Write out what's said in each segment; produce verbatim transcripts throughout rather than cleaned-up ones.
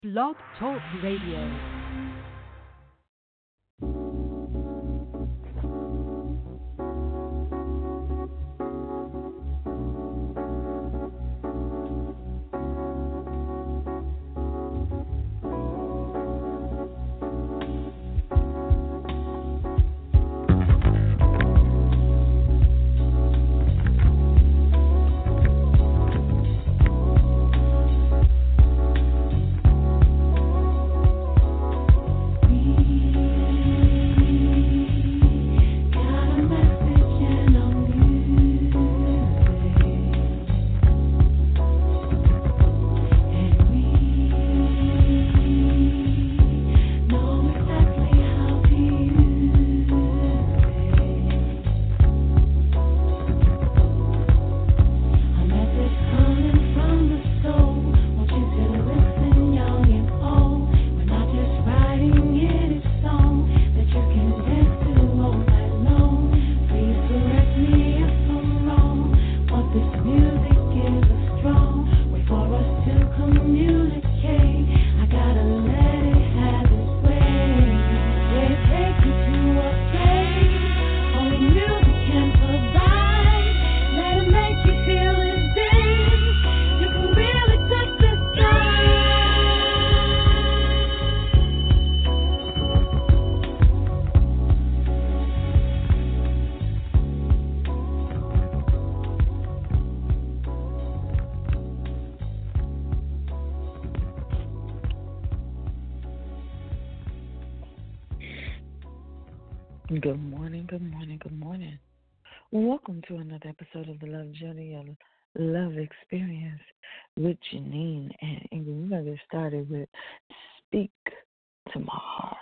Blog Talk Radio. Good morning, good morning, good morning. Welcome to another episode of the Love Journey, a love experience with Janine and Ingrid. We're going to get started with Speak to My Heart.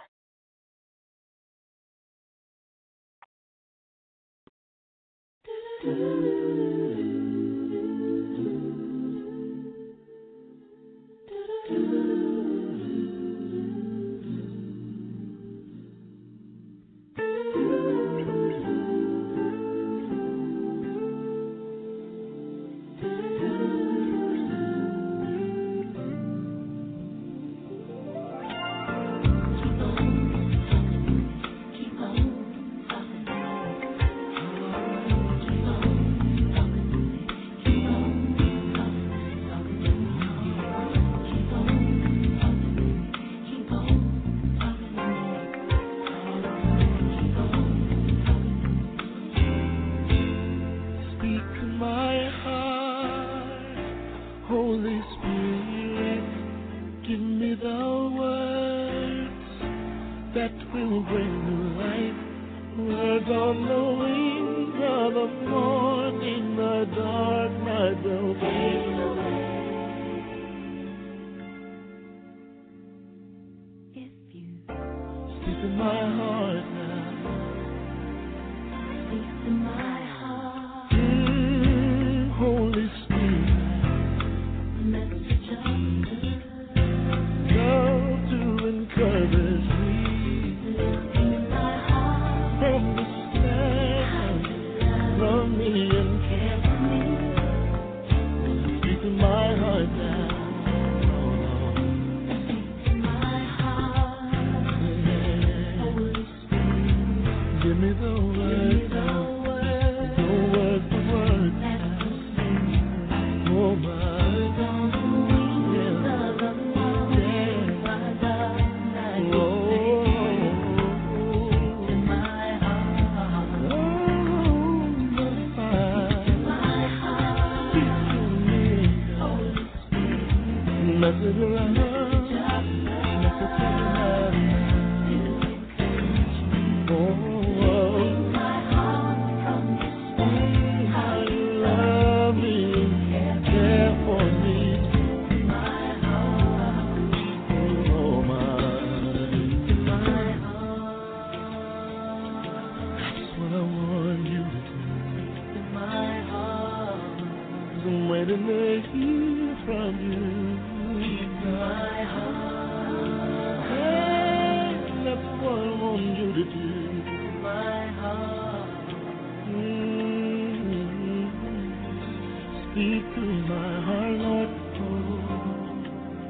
Give me the word.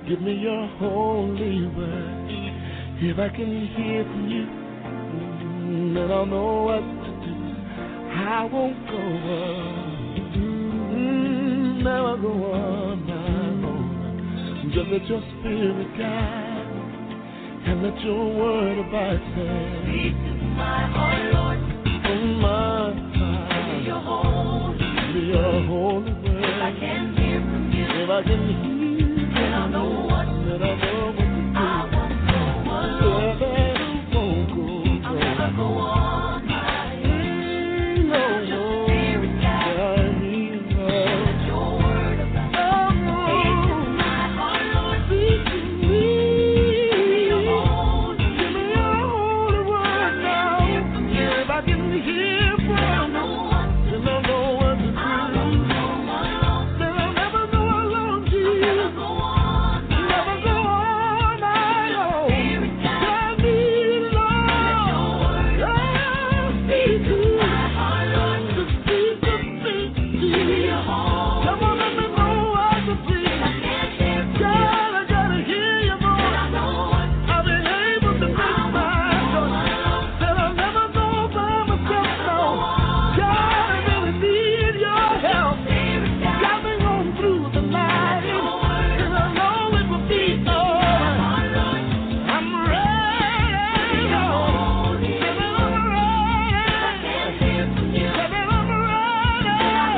Give me your holy word. If I can hear from you, mm, then I'll know what to do. I won't go on, mm, never go on my own. Just let your spirit guide and let your word abide. Speak to my heart, Lord. Oh my God. Give me your holy, give me your holy word. If I can hear from you, if I can hear, then I'll know what, then I'll know what to do. I won't go alone. I won't go, I'll never go on my own. No, no. Spirit guide me, Lord. Let your word abide. Speak to my heart, Lord. Speak to me. Give me your holy, give me your holy word now. If I can hear from you, then I'll know what, then I'll know what to do. I won't go alone. Then I'll never go alone, Jesus. I'll never go on my own. Never go on my own. Spirit guide me, Lord. Let your word abide. Speak to my heart, Lord. To speak to me. Give me your holy, come on, let me know what to speak. If I can't hear from you, God, I gotta hear your voice. Then I'll know what, I've been able to make my choice. Then I'll never go by myself, no. God, I really need your help. Got me on through the night. And I know it will be alright. I'm ready, Lord. Give me I'm ready. Give me I'm ready.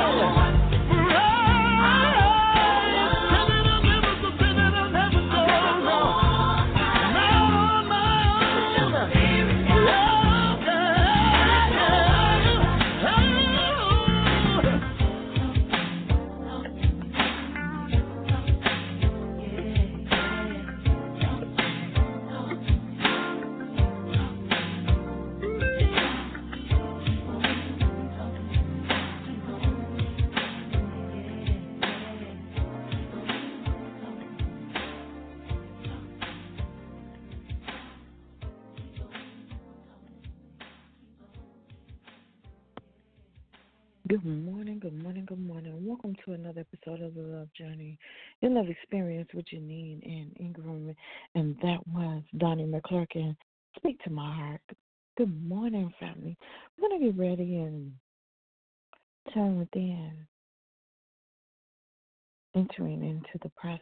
Good morning, good morning, good morning. Welcome to another episode of The Love Journey, your love experience with Janine and Ingram. And that was Donnie McClurkin. Speak to my heart. Good morning, family. We're going to get ready and turn within, entering into the present,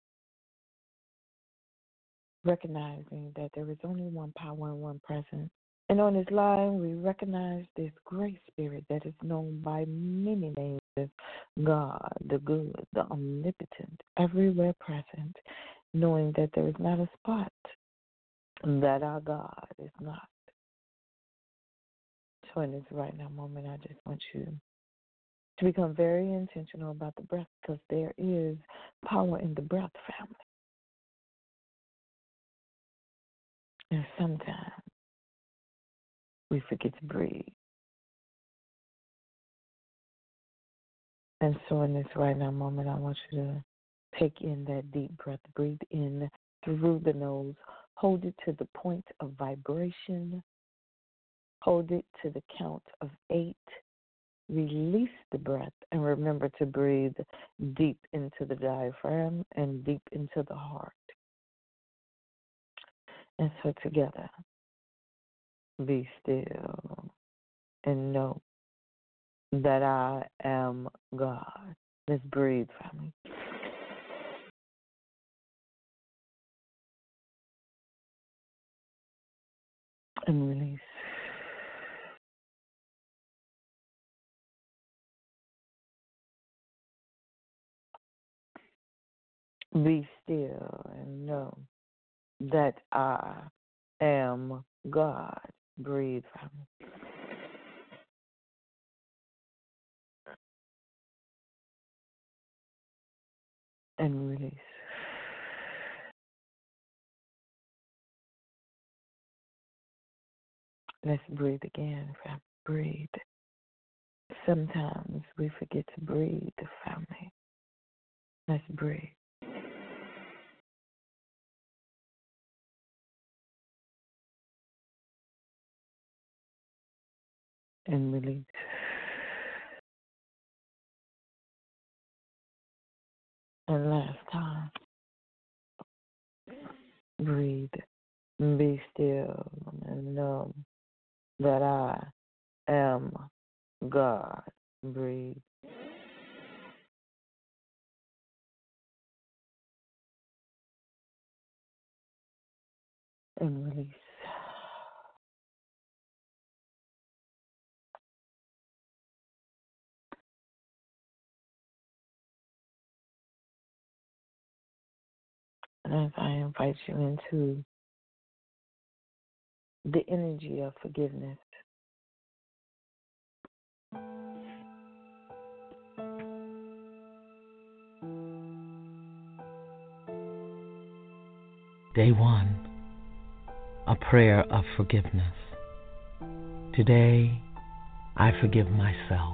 recognizing that there is only one power and one presence. And on this line, we recognize this great spirit that is known by many names as God, the good, the omnipotent, everywhere present, knowing that there is not a spot that our God is not. So in this right now moment, I just want you to become very intentional about the breath, because there is power in the breath, family. And sometimes we forget to breathe. And so in this right now moment, I want you to take in that deep breath. Breathe in through the nose. Hold it to the point of vibration. Hold it to the count of eight. Release the breath. And remember to breathe deep into the diaphragm and deep into the heart. And so together, be still and know that I am God. Let's breathe, family. And release. Be still and know that I am God. Breathe, family. And release. Let's breathe again, family. Breathe. Sometimes we forget to breathe, family. Let's breathe. And release. And last time. Breathe. Be still and know that I am God. Breathe. And release. And as I invite you into the energy of forgiveness, Day one, a prayer of forgiveness. Today, I forgive myself.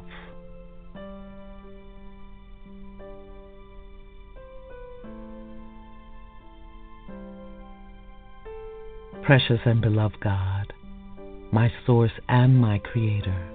Precious and beloved God, my source and my creator,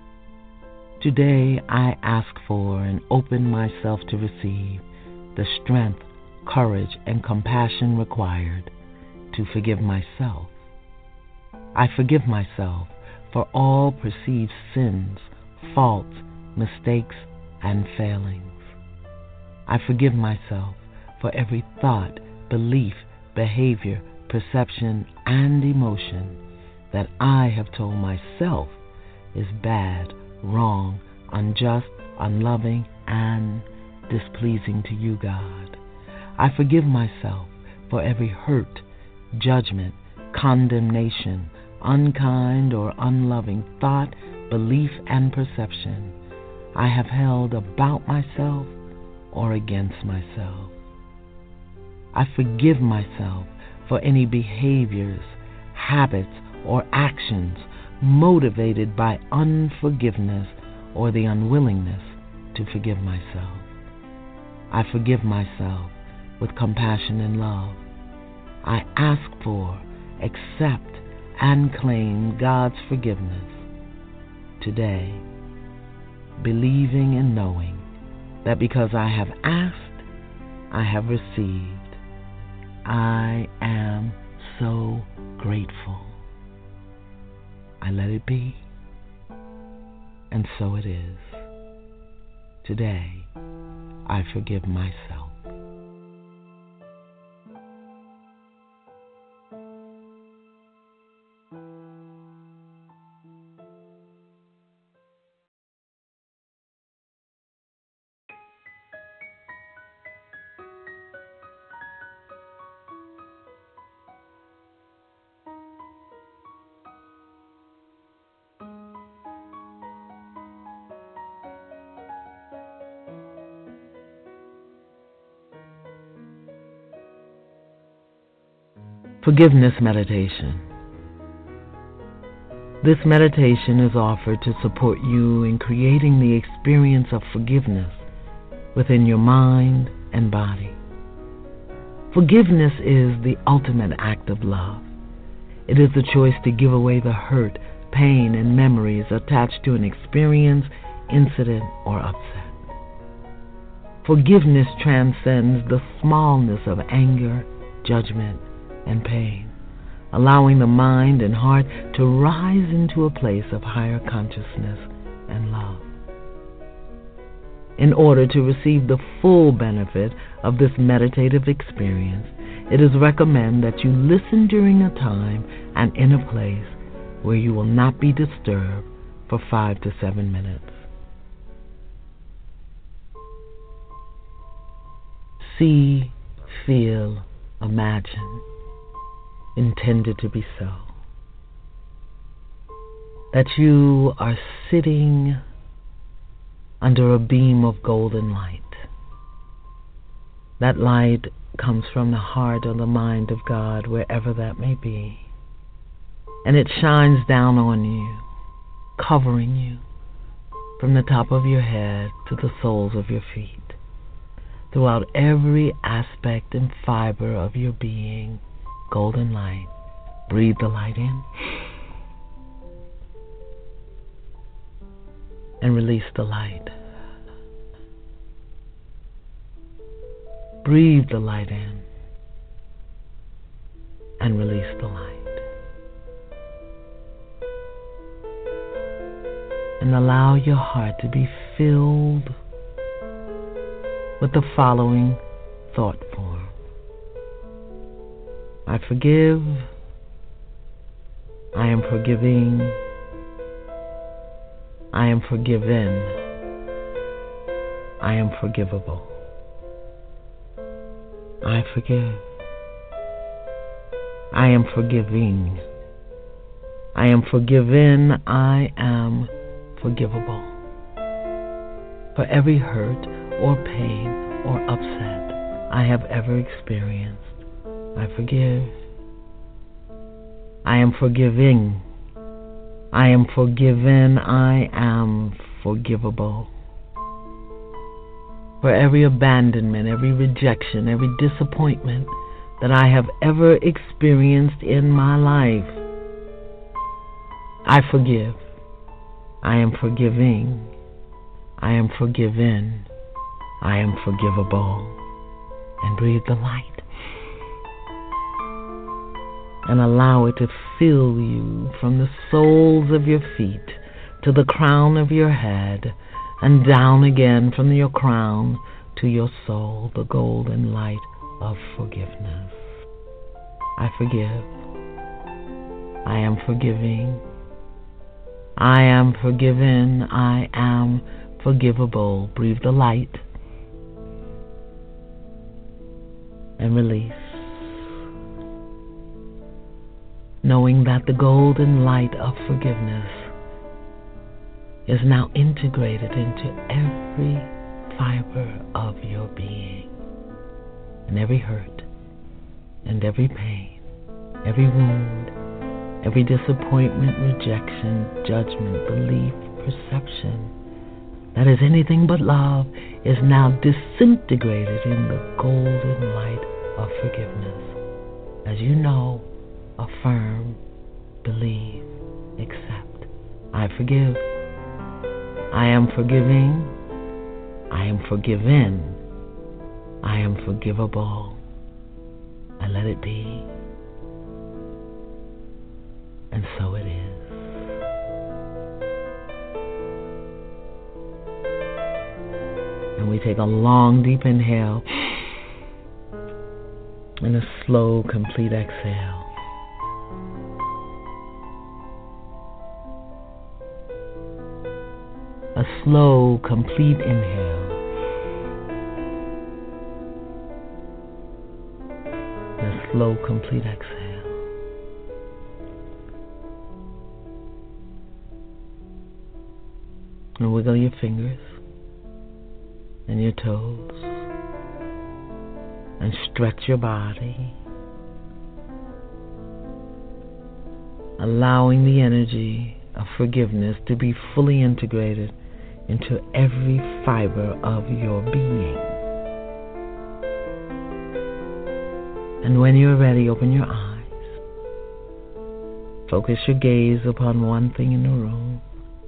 today I ask for and open myself to receive the strength, courage, and compassion required to forgive myself. I forgive myself for all perceived sins, faults, mistakes, and failings. I forgive myself for every thought, belief, behavior, perception, and emotion that I have told myself is bad, wrong, unjust, unloving, and displeasing to you, God. I forgive myself for every hurt, judgment, condemnation, unkind or unloving thought, belief, and perception I have held about myself or against myself. I forgive myself for any behaviors, habits, or actions motivated by unforgiveness or the unwillingness to forgive myself. I forgive myself with compassion and love. I ask for, accept, and claim God's forgiveness today, believing and knowing that because I have asked, I have received. I am so grateful. I let it be, and so it is. Today, I forgive myself. Forgiveness meditation. This meditation is offered to support you in creating the experience of forgiveness within your mind and body. Forgiveness is the ultimate act of love. It is the choice to give away the hurt, pain, and memories attached to an experience, incident, or upset. Forgiveness transcends the smallness of anger, judgment, and pain, allowing the mind and heart to rise into a place of higher consciousness and love. In order to receive the full benefit of this meditative experience, it is recommended that you listen during a time and in a place where you will not be disturbed for five to seven minutes. See, feel, imagine, intended to be so, that you are sitting under a beam of golden light. That light comes from the heart or the mind of God, wherever that may be, and it shines down on you, covering you from the top of your head to the soles of your feet, throughout every aspect and fiber of your being. Golden light. Breathe the light in and release the light. Breathe the light in and release the light. And allow your heart to be filled with the following thought form. I forgive. I am forgiving. I am forgiven. I am forgivable. I forgive. I am forgiving. I am forgiven. I am forgivable. For every hurt or pain or upset I have ever experienced, I forgive. I am forgiving. I am forgiven. I am forgivable. For every abandonment, every rejection, every disappointment that I have ever experienced in my life, I forgive. I am forgiving. I am forgiven. I am forgivable. And breathe the light. And allow it to fill you from the soles of your feet to the crown of your head, and down again from your crown to your soul, the golden light of forgiveness. I forgive. I am forgiving. I am forgiven. I am forgivable. Breathe the light and release, knowing that the golden light of forgiveness is now integrated into every fiber of your being, and every hurt and every pain, every wound, every disappointment, rejection, judgment, belief, perception that is anything but love is now disintegrated in the golden light of forgiveness. As you know, affirm, believe, accept. I forgive. I am forgiving. I am forgiven. I am forgivable. I let it be. And so it is. And we take a long, deep inhale and a slow, complete exhale. A slow, complete inhale. And a slow, complete exhale. And wiggle your fingers and your toes. And stretch your body. Allowing the energy of forgiveness to be fully integrated into every fiber of your being. And when you're ready, open your eyes. Focus your gaze upon one thing in the room.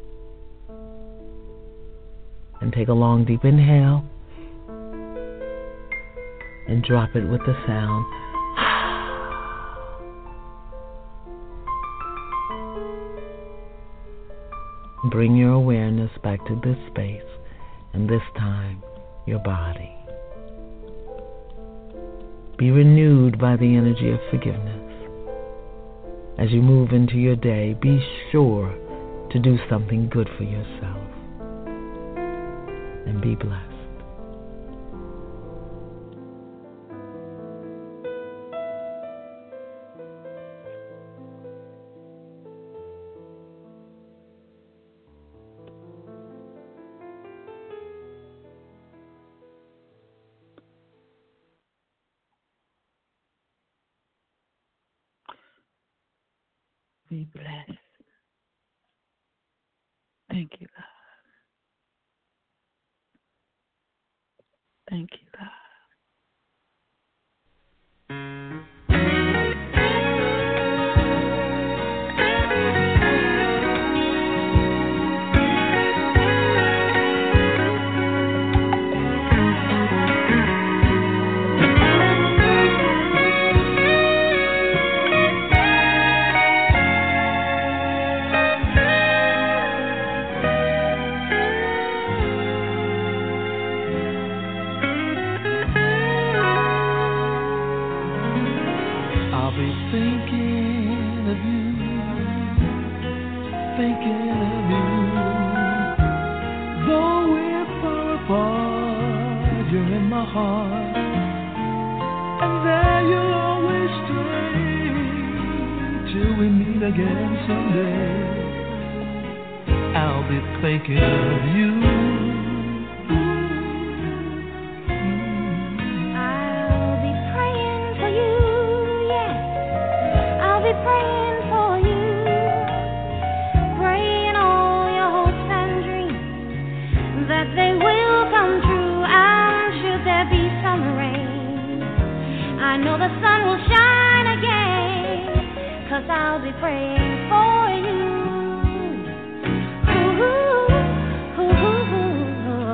And take a long, deep inhale. And drop it with the sound. Bring your awareness back to this space, and this time, your body. Be renewed by the energy of forgiveness. As you move into your day, be sure to do something good for yourself. And be blessed. Be blessed. Thank you, God. Thank you, God. I'll be thinking of you, thinking of you. Though we're far apart, you're in my heart, and there you'll always stay till we meet again someday. I'll be thinking of you. I'll be praying for you, yes. I'll be praying for you, praying all your hopes and dreams that they will come true. And should there be some rain, I know the sun will shine again, 'cause I'll be praying for you. Ooh, ooh, ooh, ooh.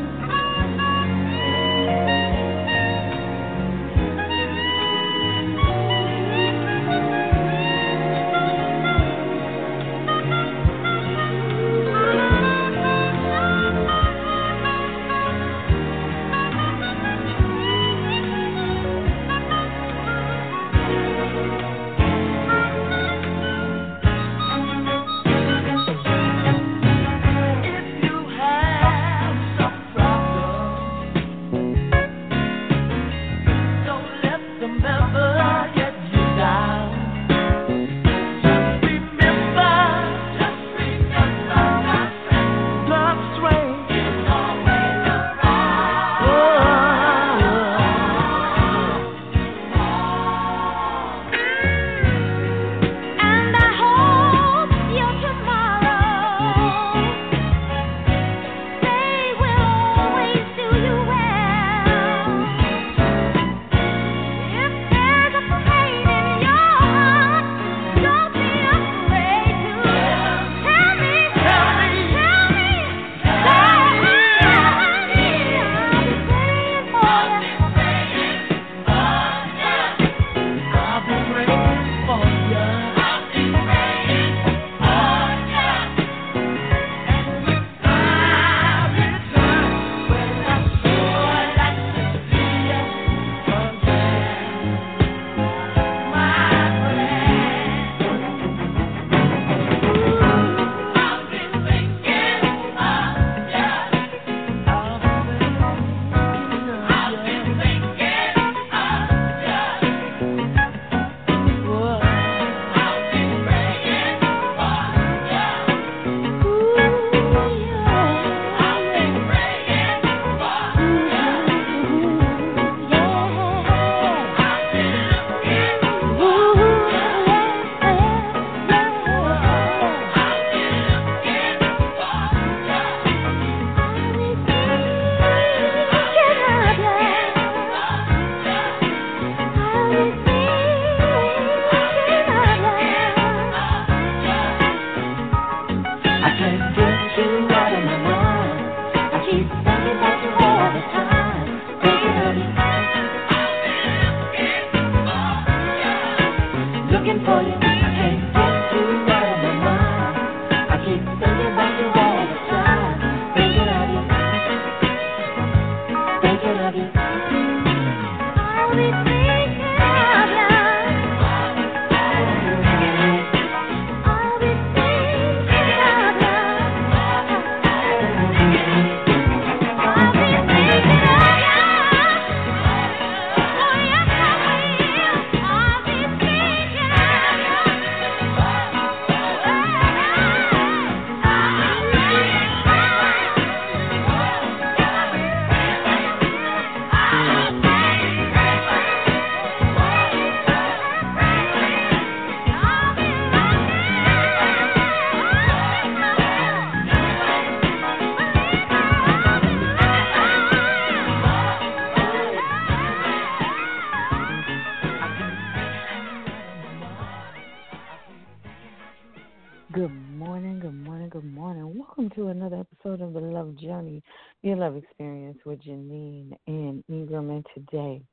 to another episode of The Love Journey, Your Love Experience with Janine and Ingram. And today,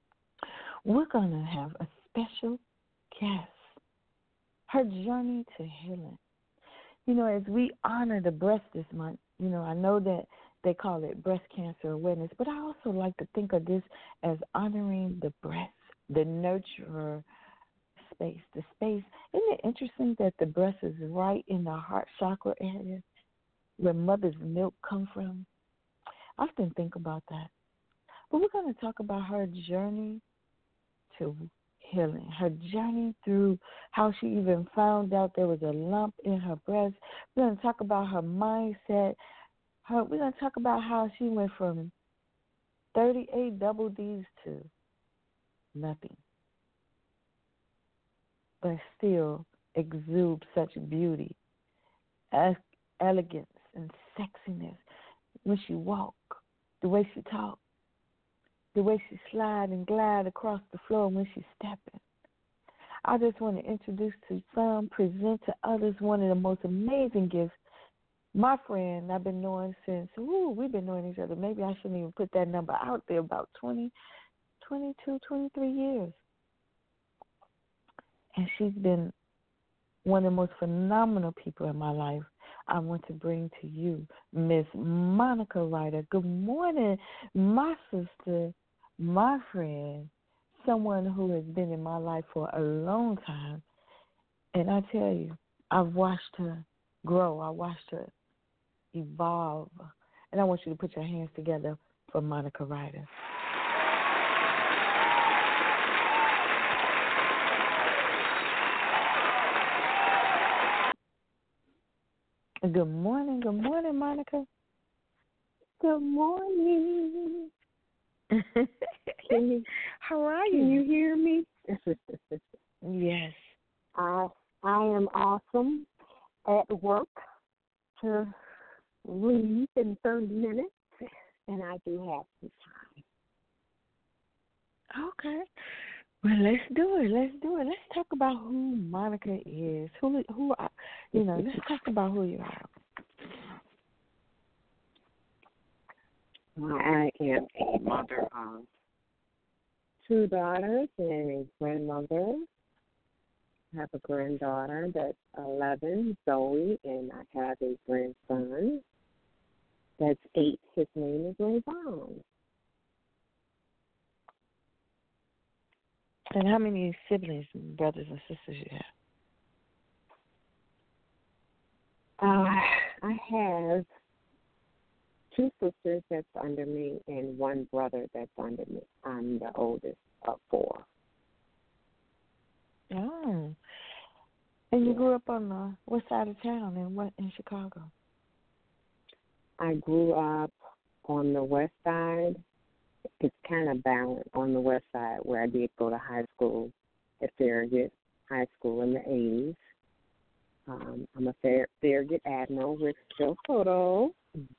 we're going to have a special guest, her journey to healing. You know, as we honor the breast this month, you know, I know that they call it Breast Cancer Awareness, but I also like to think of this as honoring the breast, the nurturer space. The space, isn't it interesting that the breast is right in the heart chakra area where mother's milk comes from? I often think about that. But we're going to talk about her journey to healing, her journey through how she even found out there was a lump in her breast. We're going to talk about her mindset. Her, we're going to talk about how she went from thirty-eight double D's to nothing, but still exude such beauty, elegance, and sexiness when she walk, the way she talk, the way she slide and glide across the floor when she's stepping. I just want to introduce to some, present to others one of the most amazing gifts. My friend I've been knowing since, ooh, we've been knowing each other. Maybe I shouldn't even put that number out there, about twenty, twenty-two, twenty-three years. And she's been one of the most phenomenal people in my life. I want to bring to you Miss Monica Ryder. Good morning, my sister, my friend, someone who has been in my life for a long time. And I tell you, I've watched her grow. I watched her evolve. And I want you to put your hands together for Monica Ryder. Good morning. Good morning, Monica. Good morning. you, How are you? Can you hear me? Yes. I I am awesome at work to leave in thirty minutes, and I do have some time. Okay. Well, let's do it. Let's do it. Let's talk about who Monica is. Who, who, are, you know, let's talk about who you are. I am a mother of two daughters and a grandmother. I have a granddaughter that's eleven, Zoe, and I have a grandson that's eight. His name is Rayvon. And how many siblings, brothers and sisters you have? Uh, I have two sisters that's under me and one brother that's under me. I'm the oldest of four. Oh. And you grew up on the what side of town in what in Chicago? I grew up on the west side. It's kind of balanced on the west side where I did go to high school at Farragut High School in the eighties. Um, I'm a Far- Farragut Admiral with still photo.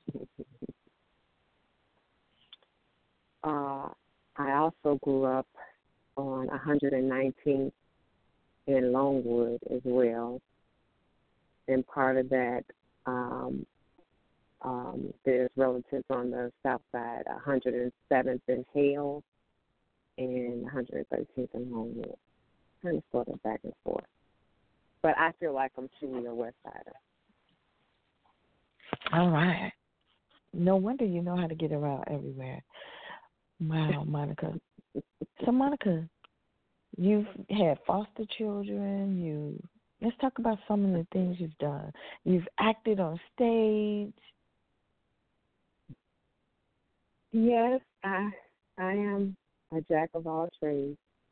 uh, I also grew up on one hundred nineteenth in Longwood as well. And part of that, um, um, there's relatives on the south side, one hundred seventh in Hale and one hundred thirteenth in Longwood. Kind of sort of back and forth. But I feel like I'm truly a West Sider. All right. No wonder you know how to get around everywhere. Wow, Monica. So, Monica, you've had foster children. You let's talk about some of the things you've done. You've acted on stage. Yes, I I am a jack of all trades.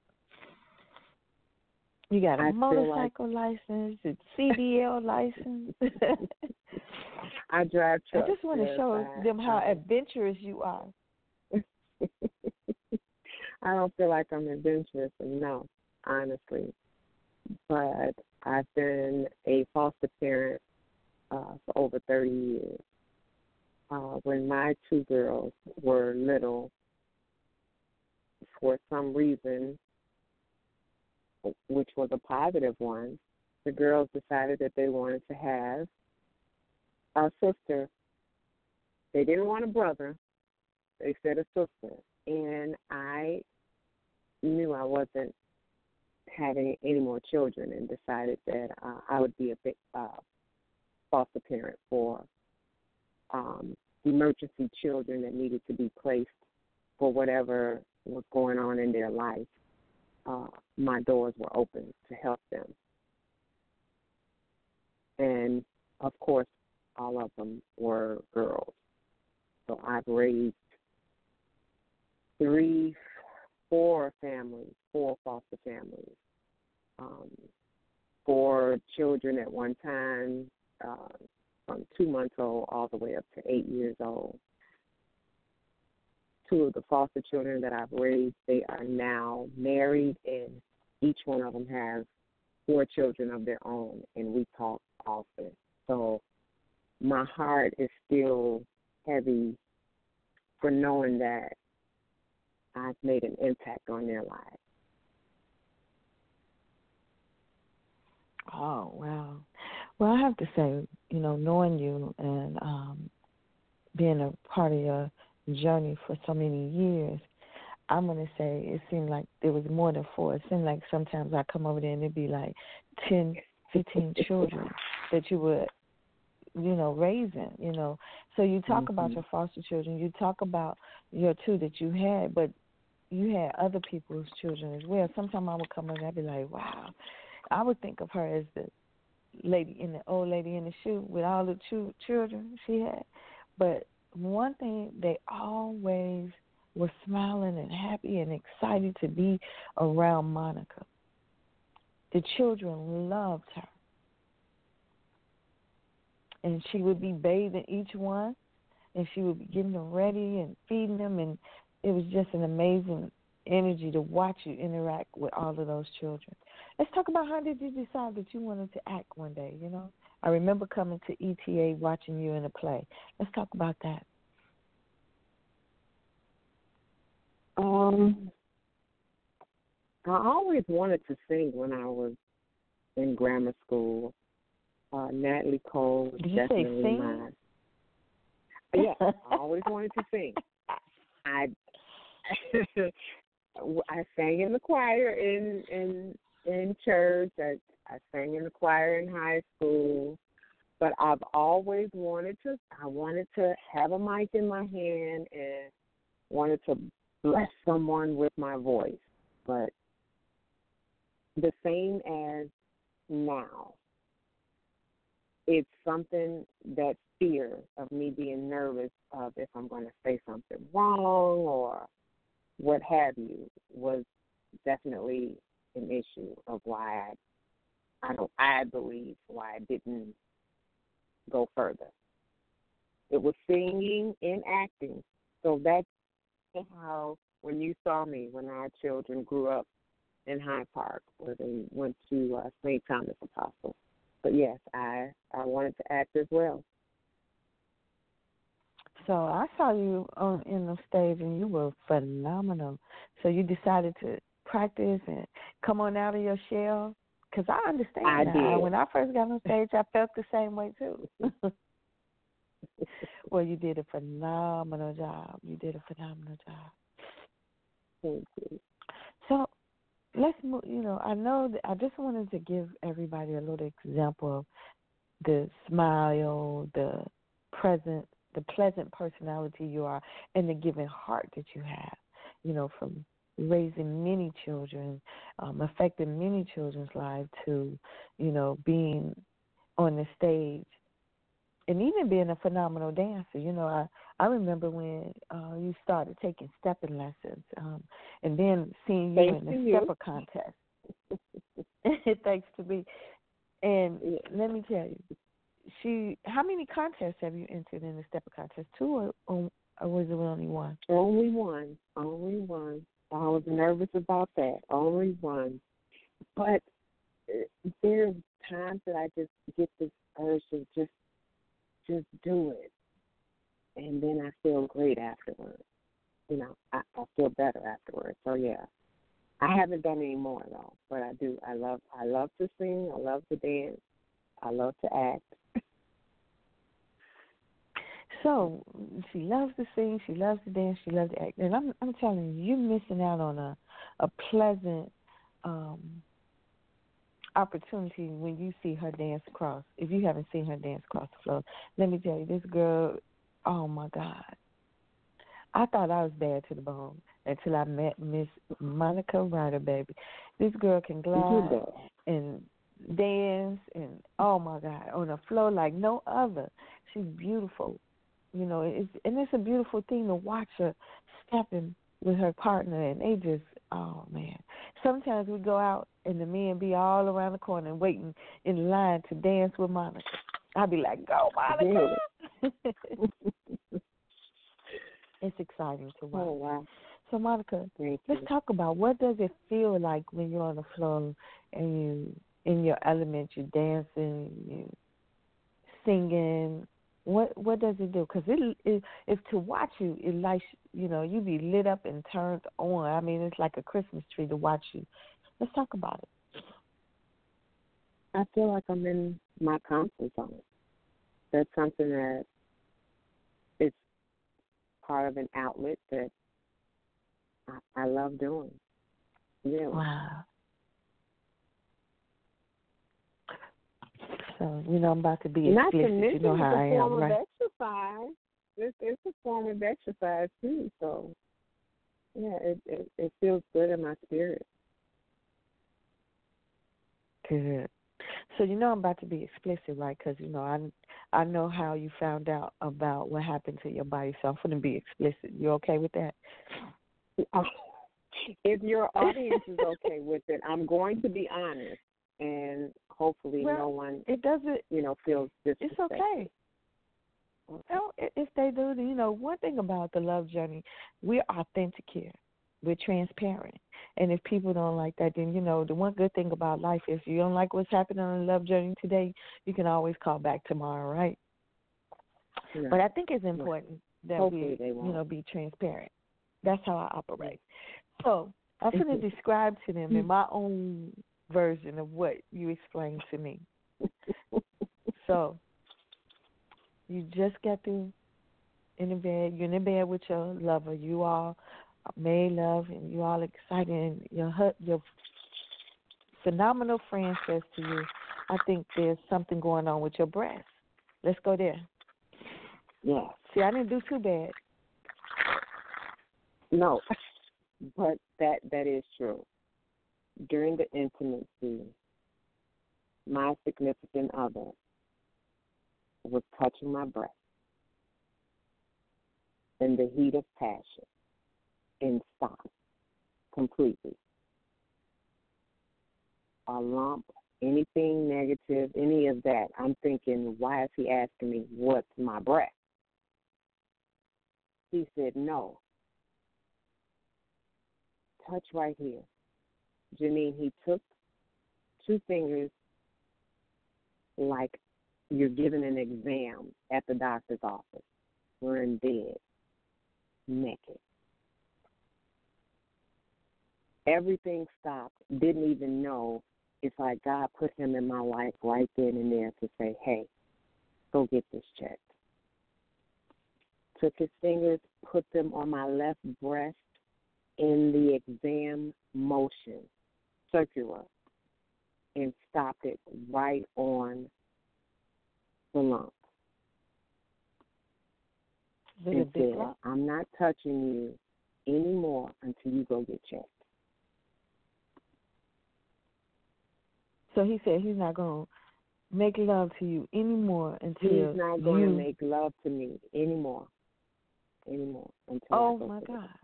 You got a I motorcycle like... license, a C D L license. I drive trucks. I just want to yes, show I, them how I, adventurous you are. I don't feel like I'm adventurous, no, honestly. But I've been a foster parent uh, for over thirty years. Uh, when my two girls were little, for some reason, which was a positive one, the girls decided that they wanted to have a sister. They didn't want a brother. They said a sister. And I knew I wasn't having any more children and decided that uh, I would be a big uh, foster parent for um, emergency children that needed to be placed for whatever was going on in their life. uh, my doors were open to help them. And, of course, all of them were girls. So I've raised three, four families, four foster families, um, four children at one time, uh, from two months old all the way up to eight years old. Two of the foster children that I've raised, they are now married, and each one of them has four children of their own, and we talk often. So my heart is still heavy for knowing that I've made an impact on their lives. Oh, wow. Well, I have to say, you know, knowing you and um, being a part of your journey for so many years, I'm going to say it seemed like there was more than four. It seemed like sometimes I come over there and it'd be like ten, fifteen children that you were, you know, raising, you know. So you talk mm-hmm. about your foster children. You talk about your two that you had, but you had other people's children as well. Sometimes I would come over and I'd be like, wow. I would think of her as the lady in the old lady in the shoe with all the two children she had. But one thing, they always were smiling and happy and excited to be around Monica. The children loved her. And she would be bathing each one, and she would be getting them ready and feeding them, and it was just an amazing energy to watch you interact with all of those children. Let's talk about how did you decide that you wanted to act one day, you know? I remember coming to E T A watching you in a play. Let's talk about that. Um, I always wanted to sing when I was in grammar school. Uh, Natalie Cole was Did you definitely say sing? mine. Yeah, I always wanted to sing. I I sang in the choir in in in church. I, I sang in the choir in high school. But I've always wanted to. I wanted to have a mic in my hand and wanted to bless someone with my voice. But the same as now, it's something, that fear of me being nervous of if I'm going to say something wrong or what have you was definitely an issue of why I, I don't. I believe why I didn't go further. It was singing and acting. So that's how when you saw me when our children grew up in Hyde Park, where they went to uh, Saint Thomas Apostle. But yes, I I wanted to act as well. So I saw you on in the stage, and you were phenomenal. So you decided to practice and come on out of your shell? Because I understand I now. did. When I first got on stage, I felt the same way, too. Well, you did a phenomenal job. You did a phenomenal job. Thank you. So let's move, you know, I know that I just wanted to give everybody a little example of the smile, the present, the pleasant personality you are, and the giving heart that you have, you know, from raising many children, um, affecting many children's lives to, you know, being on the stage and even being a phenomenal dancer. You know, I, I remember when uh, you started taking stepping lessons um, and then seeing you Thanks in the to you. stepper contest. Thanks to me. And Yeah. let me tell you, she. How many contests have you entered in the stepper contest? Two or, or, or was it only one? Only one. Only one. I was nervous about that. Only one. But uh, there's times that I just get this urge to just just do it. And then I feel great afterwards. You know, I, I feel better afterwards. So yeah. I haven't done any more though, but I do. I love I love to sing, I love to dance, I love to act. So she loves to sing, she loves to dance, she loves to act. And I'm I'm telling you, you're missing out on a, a pleasant um, opportunity when you see her dance across. If you haven't seen her dance across the floor, let me tell you, this girl, oh my God. I thought I was bad to the bone. until I met Miss Monica Ryder, baby. This girl can glide and dance and, oh, my God, on a floor like no other. She's beautiful. You know, it's, and it's a beautiful thing to watch her stepping with her partner, and they just, oh, man. Sometimes we go out, and the men be all around the corner and waiting in line to dance with Monica. I'll be like, go, Monica. It's exciting to watch. Oh, wow. So, Monica, Thank let's you. talk about what does it feel like when you're on the floor and you in your element, you're dancing, you singing. What what does it do? Because it, it, if to watch you, it like, you know, you be lit up and turned on. I mean, it's like a Christmas tree to watch you. Let's talk about it. I feel like I'm in my comfort zone. That's something that is part of an outlet that I, I love doing. Really. Wow. So, you know, I'm about to be Not explicit. to mention You know how it's a I form am, of right? exercise. It's, it's a form of exercise, too. So, yeah, it, it, it feels good in my spirit. Good. So, you know, I'm about to be explicit, right? Because, you know, I, I know how you found out about what happened to your body, so I'm going to be explicit. You okay with that? If your audience is okay with it, I'm going to be honest, and hopefully well, no one, it doesn't, you know, feels disrespected. it's okay. Well, if they do, you know, one thing about the love journey, we're authentic here. We're transparent. And if people don't like that, then, you know, the one good thing about life is you don't like what's happening on the love journey today, you can always call back tomorrow, right? Yeah. But I think it's important that Hopefully we, they won't. you know, be transparent. That's how I operate. So I'm going to describe to them in my own version of what you explained to me. So you just got through in the bed. You're in the bed with your lover. You all made love, and you all excited. And your your phenomenal friend says to you, "I think there's something going on with your breast. Let's go there." Yeah. See, I didn't do too bad. No, but that that is true. During the intimacy, my significant other was touching my breast in the heat of passion and stopped completely. A lump, anything negative, any of that, I'm thinking, why is he asking me what's my breast? He said, no. Touch right here. Janine, he took two fingers like you're giving an exam at the doctor's office. We're in bed, naked. Everything stopped. Didn't even know. It's like God put him in my life right then and there to say, hey, go get this checked. Took his fingers, put them on my left breast in the exam motion, circular, and stopped it right on the lump. And said, I'm not touching you anymore until you go get checked. So he said he's not going to make love to you anymore until you... He's not going to make love to me anymore. Anymore. Until oh, I go my to God. the...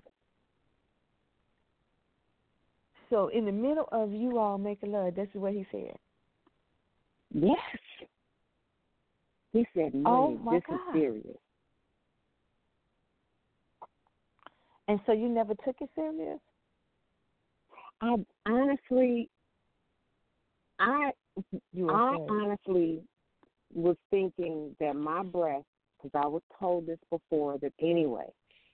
So in the middle of you all making love, this is what he said? Yes. He said, oh, my this God. is serious. And so you never took it serious? I honestly... I you were I saying. honestly was thinking that my breast, because I was told this before, that anyway.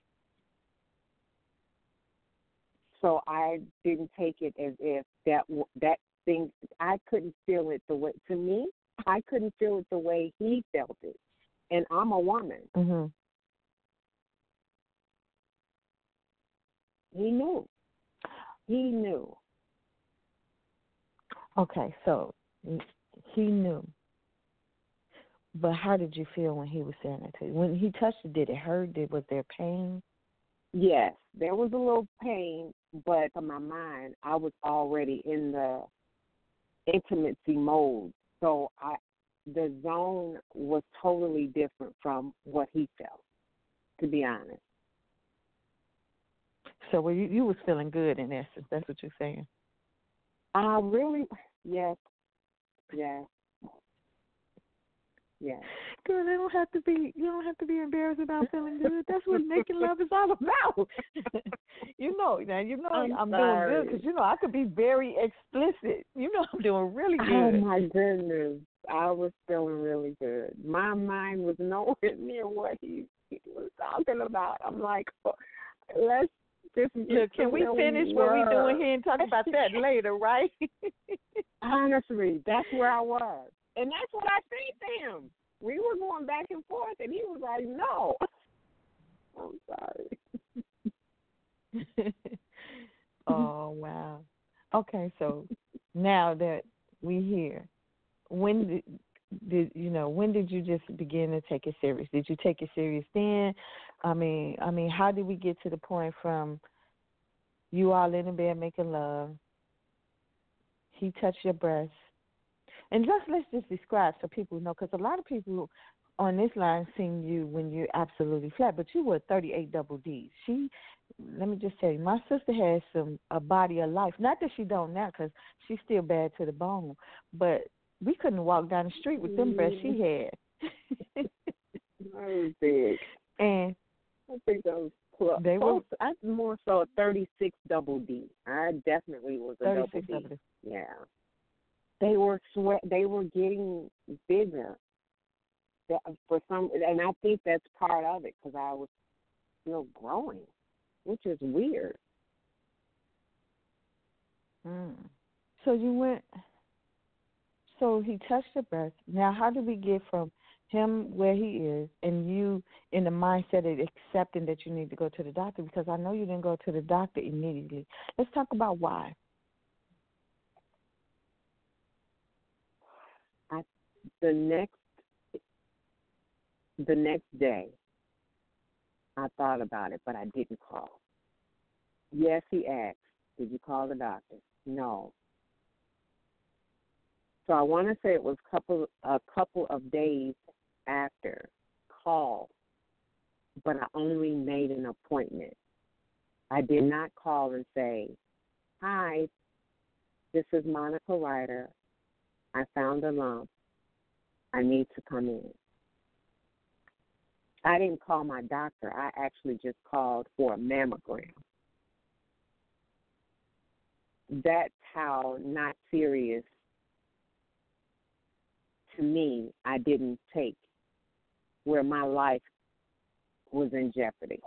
So I didn't take it as if that that thing, I couldn't feel it the way, to me, I couldn't feel it the way he felt it. And I'm a woman. Mm-hmm. He knew. He knew. Okay, so he knew. But how did you feel when he was saying that to you? When he touched it, did it hurt? Did was there pain? Yes, there was a little pain, but in my mind, I was already in the intimacy mode. So I, the zone was totally different from what he felt, to be honest. So well, you, you was feeling good in essence. That's what you're saying. I really, yes, yes, yes. Girl, they don't have to be. You don't have to be embarrassed about feeling good. That's what making love is all about. you know, now you know I'm, I'm sorry. doing good because you know I could be very explicit. You know I'm doing really good. Oh my goodness, I was feeling really good. My mind was nowhere near what he, he was talking about. I'm like, oh, let's. Look, can we finish we what we're doing here and talk about that later, right? Honestly, that's where I was. And that's what I said to him. We were going back and forth, and he was like, no. I'm sorry. Oh, wow. Okay, so now that we're here, when did, did you know, when did you just begin to take it serious? Did you take it serious then? I mean, I mean, how did we get to the point from you all in the bed making love, he touched your breast, and just let's just describe so people know, because a lot of people on this line seen you when you're absolutely flat, but you were thirty-eight double D's. She, let me just tell you, my sister has some a body of life. Not that she don't now, because she's still bad to the bone, but we couldn't walk down the street with them breasts she had. I was big. And I think I was close. They were I more so a thirty-six double D. I definitely was a double D. double D. Yeah. They were sweat. They were getting bigger. For some, and I think that's part of it because I was still growing, which is weird. Mm. So you went. So he touched your breast. Now, how did we get from him where he is and you in the mindset of accepting that you need to go to the doctor? Because I know you didn't go to the doctor immediately. Let's talk about why. I, the next the next day, I thought about it, but I didn't call. Yes, he asked, did you call the doctor? No. So I want to say it was couple a couple of days after call, but I only made an appointment. I did not call and say, hi, this is Monica Ryder. I found a lump. I need to come in. I didn't call my doctor. I actually just called for a mammogram. That's how not serious to me I didn't take, where my life was in jeopardy.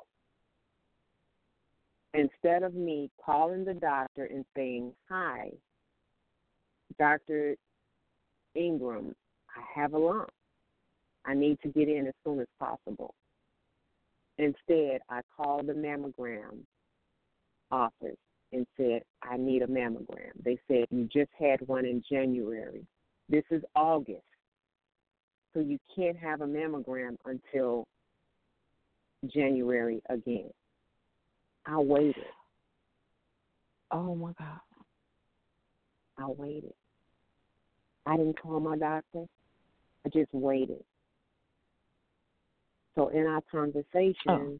Instead of me calling the doctor and saying, hi, Doctor Ingram, I have a lump. I need to get in as soon as possible. Instead, I called the mammogram office and said, I need a mammogram. They said, you just had one in January. This is August. So you can't have a mammogram until January again. I waited. Oh, my God. I waited. I didn't call my doctor. I just waited. So in our conversation, oh.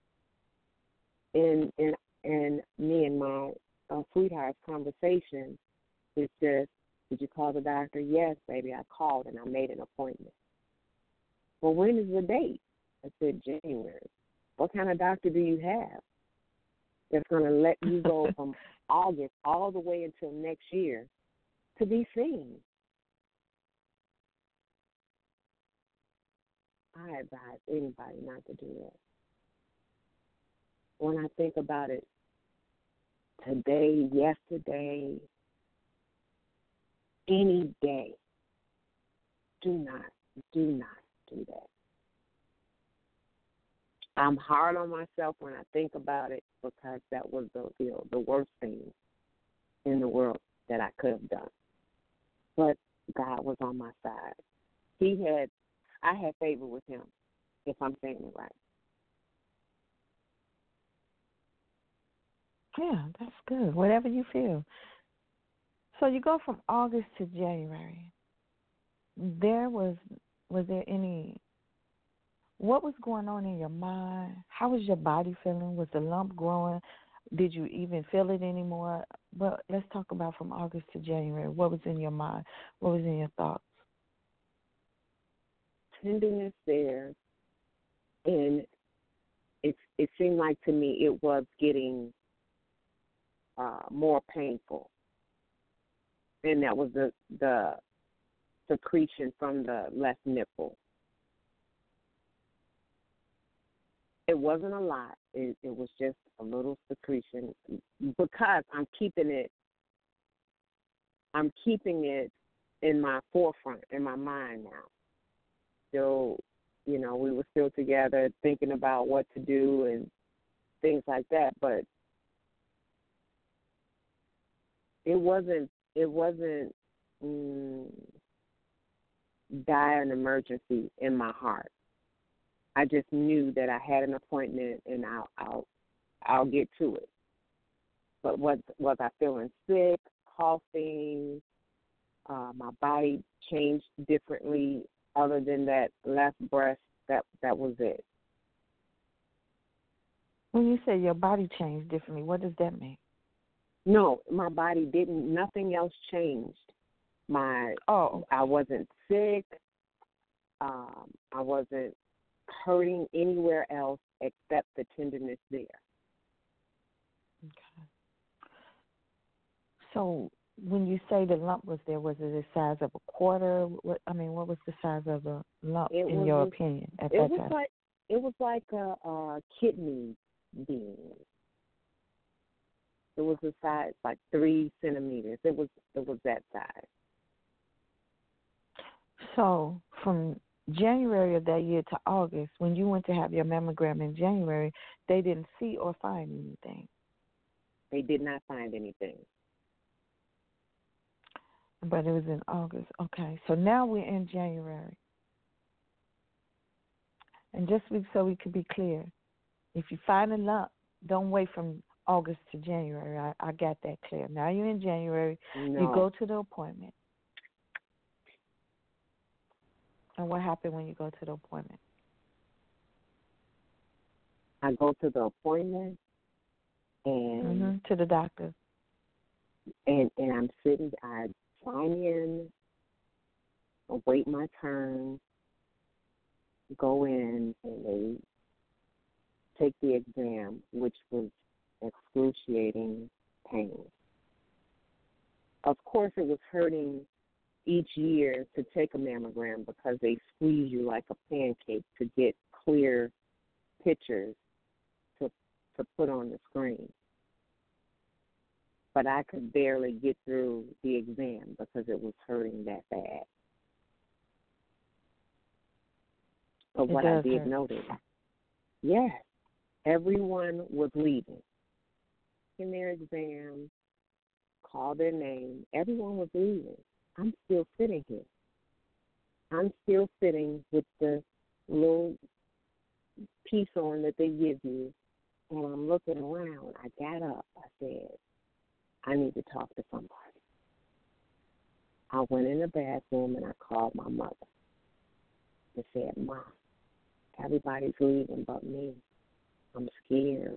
in, in, in me and my uh, sweetheart's conversation, it's just, did you call the doctor? Yes, baby, I called and I made an appointment. Well, when is the date? I said January. What kind of doctor do you have that's going to let you go from August all the way until next year to be seen? I advise anybody not to do that. When I think about it, today, yesterday, any day, do not, do not do that. I'm hard on myself when I think about it because that was the, you know, the worst thing in the world that I could have done. But God was on my side. He had, I had favor with him, if I'm saying it right. Yeah, that's good. Whatever you feel. So you go from August to January. There was was there any what was going on in your mind? How was your body feeling? Was the lump growing? Did you even feel it anymore? Well, let's talk about from August to January. What was in your mind? What was in your thoughts? Tenderness there, and it it seemed like to me it was getting uh, more painful, and that was the the secretion from the left nipple. It wasn't a lot. It, it was just a little secretion because I'm keeping it. I'm keeping it in my forefront, in my mind now. Still, you know, we were still together, thinking about what to do and things like that. But it wasn't. It wasn't mm, dire an emergency in my heart. I just knew that I had an appointment and I'll I'll I'll get to it. But was was I feeling sick, coughing? Uh, my body changed differently. Other than that left breast, that that was it. When you say your body changed differently, what does that mean? No, my body didn't. Nothing else changed. My oh, I wasn't sick. Um, I wasn't hurting anywhere else except the tenderness there. Okay. So when you say the lump was there, was it the size of a quarter? What I mean, what was the size of the lump it in was, your opinion at it that was time? like it was like a, a kidney bean. It was a size like three centimeters. It was it was that size. So from January of that year to August, when you went to have your mammogram in January, they didn't see or find anything. They did not find anything. But it was in August. Okay, so now we're in January. And just so we could be clear, if you find a lump, don't wait from August to January. I, I got that clear. Now you're in January. No. You go to the appointment. And what happened when you go to the appointment? I go to the appointment and mm-hmm. to the doctor. And and I'm sitting. I sign in, await my turn, go in, and they take the exam, which was excruciating pain. Of course, it was hurting each year to take a mammogram because they squeeze you like a pancake to get clear pictures to to put on the screen. But I could barely get through the exam because it was hurting that bad. But what I did hurt. notice, yes, everyone was leaving. In their exam, call their name, everyone was leaving. I'm still sitting here. I'm still sitting with the little piece on that they give you, and I'm looking around. I got up. I said, I need to talk to somebody. I went in the bathroom and I called my mother and said, Mom, everybody's leaving but me. I'm scared.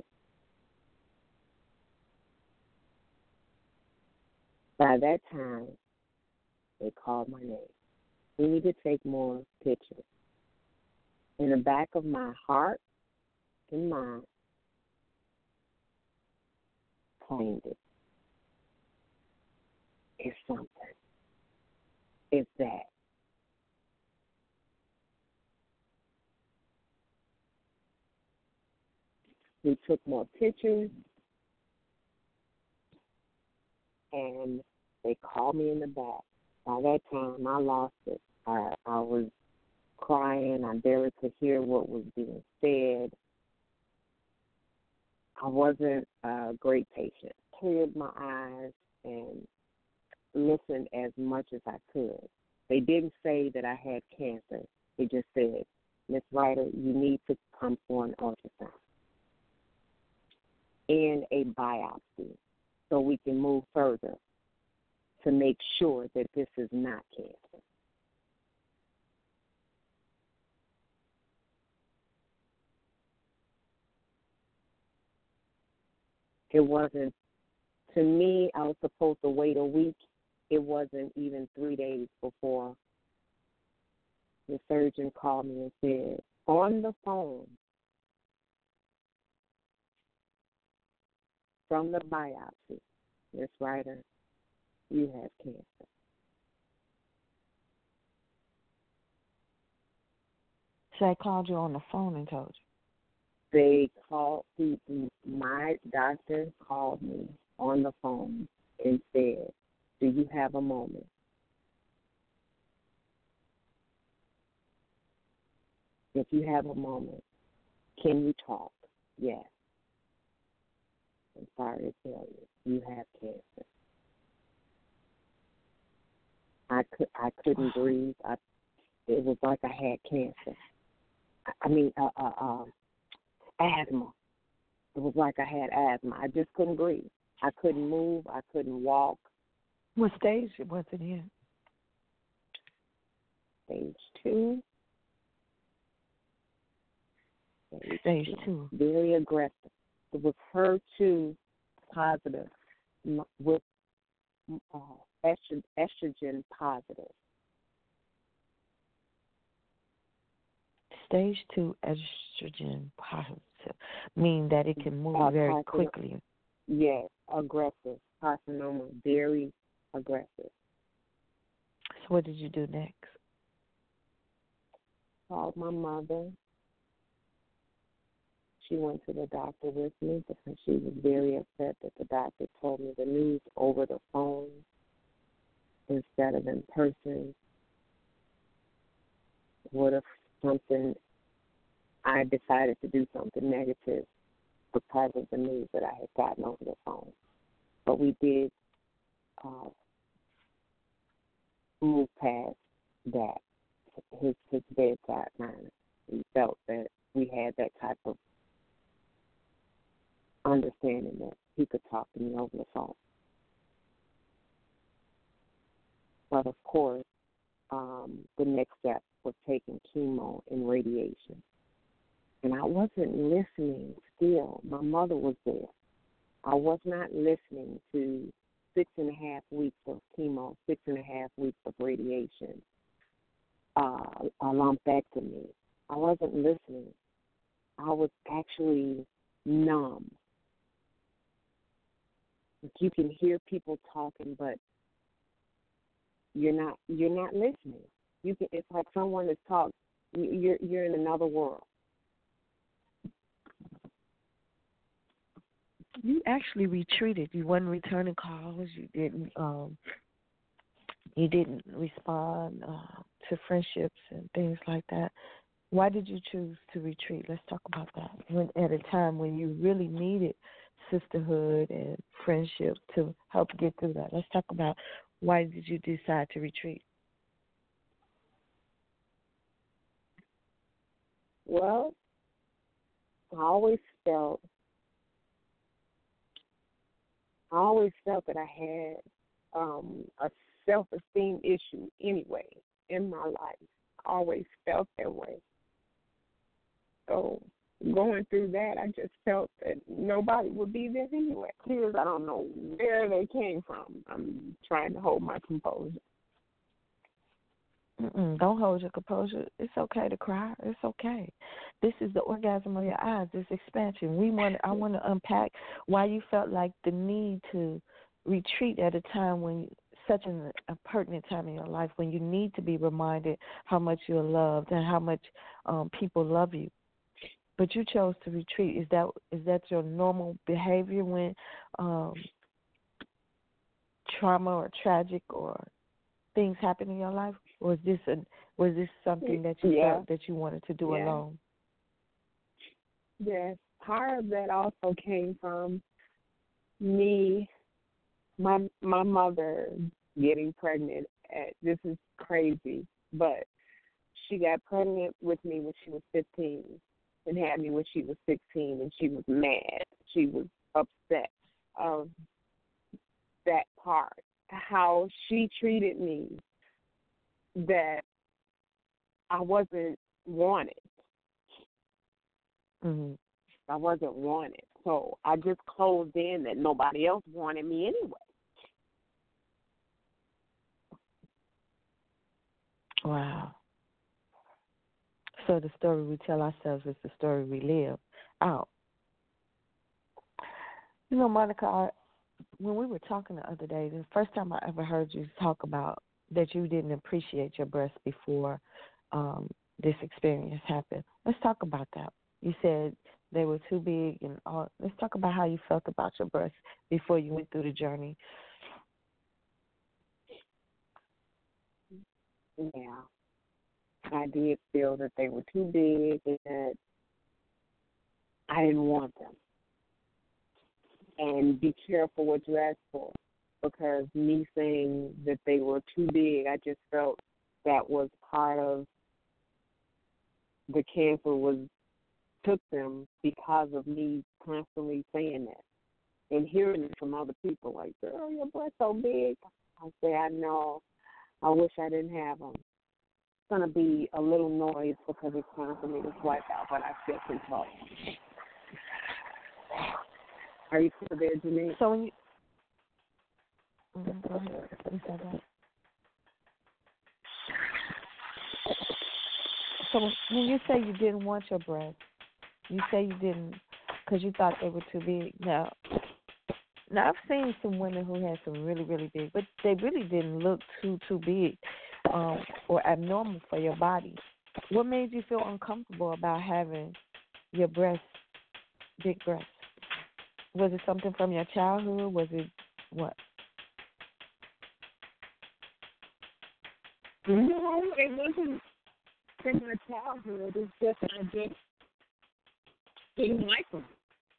By that time, they called my name. We need to take more pictures. In the back of my heart and mind, claimed it. It's something. It's that. We took more pictures, and they called me in the back. By that time, I lost it. I, I was crying. I barely could hear what was being said. I wasn't a great patient. Cleared my eyes and listened as much as I could. They didn't say that I had cancer. They just said, Miss Ryder, you need to come for an ultrasound. and a biopsy so we can move further to make sure that this is not cancer. It wasn't, to me, I was supposed to wait a week. It wasn't even three days before the surgeon called me and said, on the phone, from the biopsy, Miss Ryder, you have cancer. So I called you on the phone and told you? They called, my doctor called me on the phone and said, do you have a moment? If you have a moment, can you talk? Yes. I'm sorry to tell you, you have cancer. I could, I couldn't breathe. I, it was like I had cancer. I, I mean, uh, uh, uh, asthma. It was like I had asthma. I just couldn't breathe. I couldn't move. I couldn't walk. What stage was it in? Stage two. Stage, Stage two. Very aggressive. It was H E R two positive with uh, estrogen positive. Stage two estrogen positive, meaning that it can move uh, very positive. Quickly. Yes, aggressive. Carcinoma, very aggressive. So what did you do next? Called my mother. She went to the doctor with me because she was very upset that the doctor told me the news over the phone instead of in person. What if something, I decided to do something negative because of the news that I had gotten over the phone. But we did uh, move past that, his, his bedside manner. We felt that we had that type of understanding that he could talk to me over the phone. But of course, um, the next step was taking chemo and radiation. And I wasn't listening still. My mother was there. I was not listening to six and a half weeks of chemo, six and a half weeks of radiation, uh, a lumpectomy. I wasn't listening. I was actually numb. You can hear people talking, but you're not you're not listening. You can. It's like someone is talking. You're you're in another world. You actually retreated. You wasn't returning calls. You didn't. Um, you didn't respond uh, to friendships and things like that. Why did you choose to retreat? Let's talk about that. When at a time when you really needed sisterhood and friendship to help get through that. Let's talk about why did you decide to retreat? Well, I always felt I always felt that I had um, a self-esteem issue anyway in my life. I always felt that way. So going through that, I just felt that nobody would be there anyway. Tears, I don't know where they came from. I'm trying to hold my composure. Mm-mm, don't hold your composure. It's okay to cry. It's okay. This is the orgasm of your eyes, this expansion. We want. I want to unpack why you felt like the need to retreat at a time when such an, a pertinent time in your life when you need to be reminded how much you're loved and how much um, people love you. But you chose to retreat. Is that is that your normal behavior when um, trauma or tragic or things happen in your life? Or is this a, was this something that you yeah. felt that you wanted to do yeah. alone? Yes. Part of that also came from me, my my mother getting pregnant. At, this is crazy, but she got pregnant with me when she was fifteen and had me when she was sixteen, and she was mad. She was upset of that part, how she treated me, that I wasn't wanted. Mm-hmm. I wasn't wanted. So I just closed in that nobody else wanted me anyway. Wow. So the story we tell ourselves is the story we live out. You know, Monica, I, when we were talking the other day, the first time I ever heard you talk about that you didn't appreciate your breasts before um, this experience happened. Let's talk about that. You said they were too big, and all. Let's talk about how you felt about your breasts before you went through the journey. Yeah. I did feel that they were too big and that I didn't want them. And be careful what you ask for, because me saying that they were too big, I just felt that was part of the cancer was took them because of me constantly saying that and hearing it from other people like, girl, your breast's so big. I say, I know. I wish I didn't have them. It's going to be a little noise because it's time for me to swipe out, but I still can talk. Are you still there, Janine? So when you mm-hmm, go ahead. You said that. So when you say you didn't want your breasts, you say you didn't because you thought they were too big. Now, now I've seen some women who had some really, really big, but they really didn't look too, too big um, or abnormal for your body. What made you feel uncomfortable about having your breasts, big breasts? Was it something from your childhood? Was it what? No, it wasn't from my childhood. It's just I just didn't like them.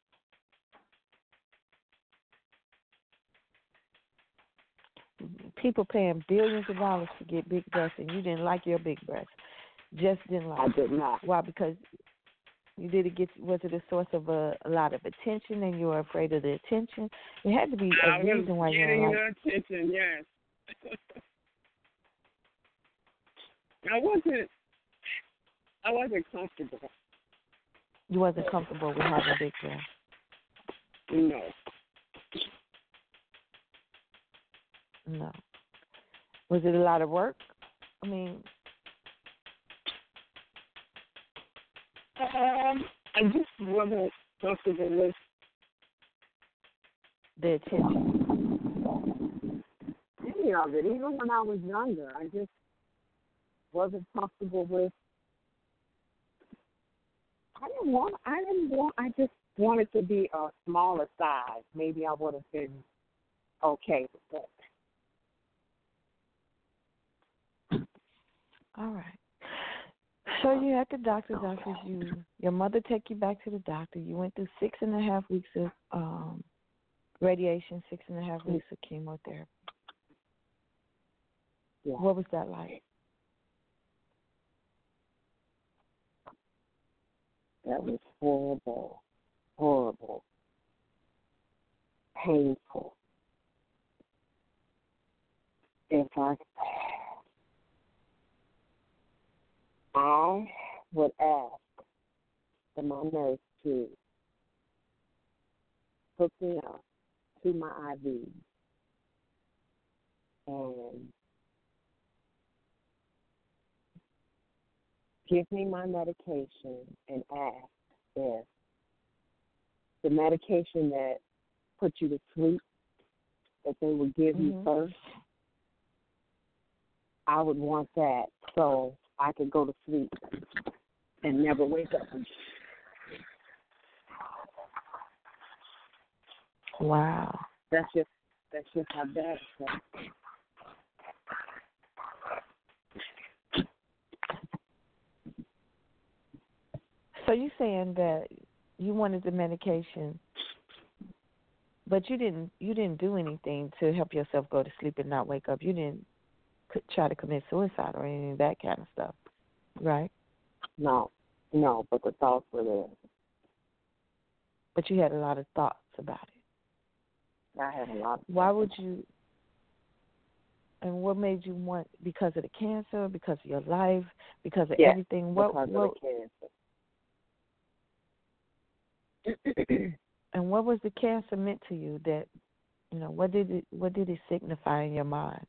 People paying billions of dollars to get big breasts, and you didn't like your big breasts. Just didn't like. I did not. Why? Because you did it get. Was it a source of a, a lot of attention, and you were afraid of the attention? It had to be a I reason why you getting were like. The attention, yes. I wasn't. I wasn't comfortable. You wasn't comfortable with having big breasts. No. No. Was it a lot of work? I mean, um, I just wasn't comfortable with the attention. any of it. Even when I was younger, I just wasn't comfortable with. I didn't want. I didn't want. I just wanted to be a smaller size. Maybe I would have been okay with that. All right. So you at the doctor's office. You, your mother take you back to the doctor. You went through six and a half weeks of um, radiation, six and a half weeks of chemotherapy. Yeah. What was that like? That was horrible, horrible, painful. If I, I would ask for my nurse to hook me up to my I V and give me my medication and ask if the medication that put you to sleep that they would give mm-hmm. you first, I would want that so I could go to sleep and never wake up. Wow. That's just that's just how bad it was. So you saying that you wanted the medication, but you didn't you didn't do anything to help yourself go to sleep and not wake up. You didn't c- try to commit suicide or any of that kind of stuff, right? No, no, but the thoughts were there. But you had a lot of thoughts about it. I have a lot. Of Why would you? And what made you want? Because of the cancer? Because of your life? Because of yes, everything? What? Because what, of the cancer. And what was the cancer meant to you? That you know, what did it? What did it signify in your mind?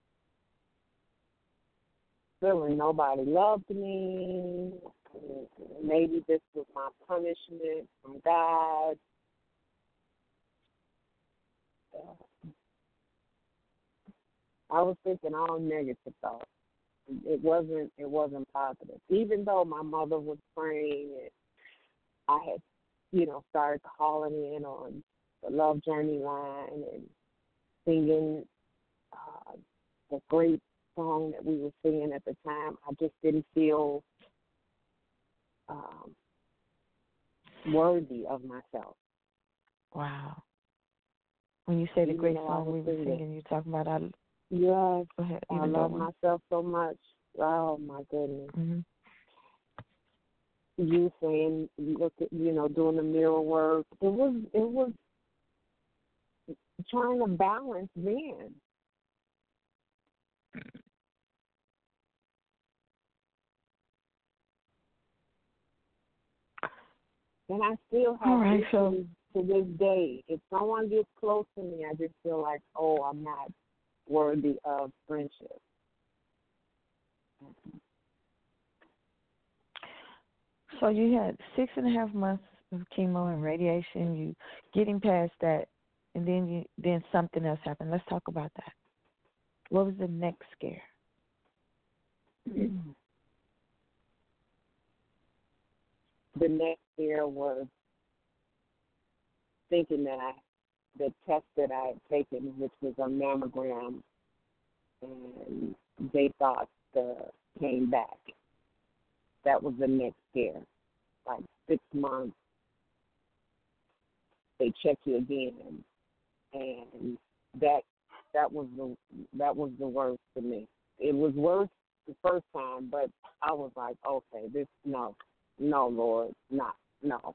Feeling nobody loved me. Maybe this was my punishment from God. I was thinking all negative thoughts. It wasn't. It wasn't positive. Even though my mother was praying, and I had, you know, started calling in on the Love Journey line and singing uh, the great song that we were singing at the time. I just didn't feel um, worthy of myself. Wow. When you say the Even great though I song was we were singing. singing, you're talking about I. Yes, Go ahead. I Even love though- myself so much. Oh my goodness. Mm-hmm. You saying, look at, you know, doing the mirror work. It was, it was trying to balance then. And I still have All right, issues so- to this day. If someone gets close to me, I just feel like, oh, I'm not worthy of friendship. So you had six and a half months of chemo and radiation. You getting past that, and then you then something else happened. Let's talk about that. What was the next scare? The next year was thinking that I, the test that I had taken, which was a mammogram, and they thought the came back. That was the next scare. Like six months, they check you again, and that that was the that was the worst for me. It was worse the first time, but I was like, okay, this no, no, Lord, not no.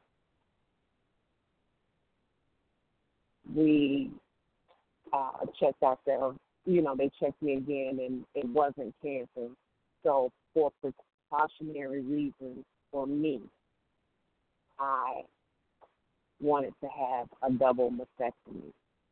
We uh, checked ourselves. You know, they checked me again, and it wasn't cancer. So for precautionary reasons for me, I wanted to have a double mastectomy.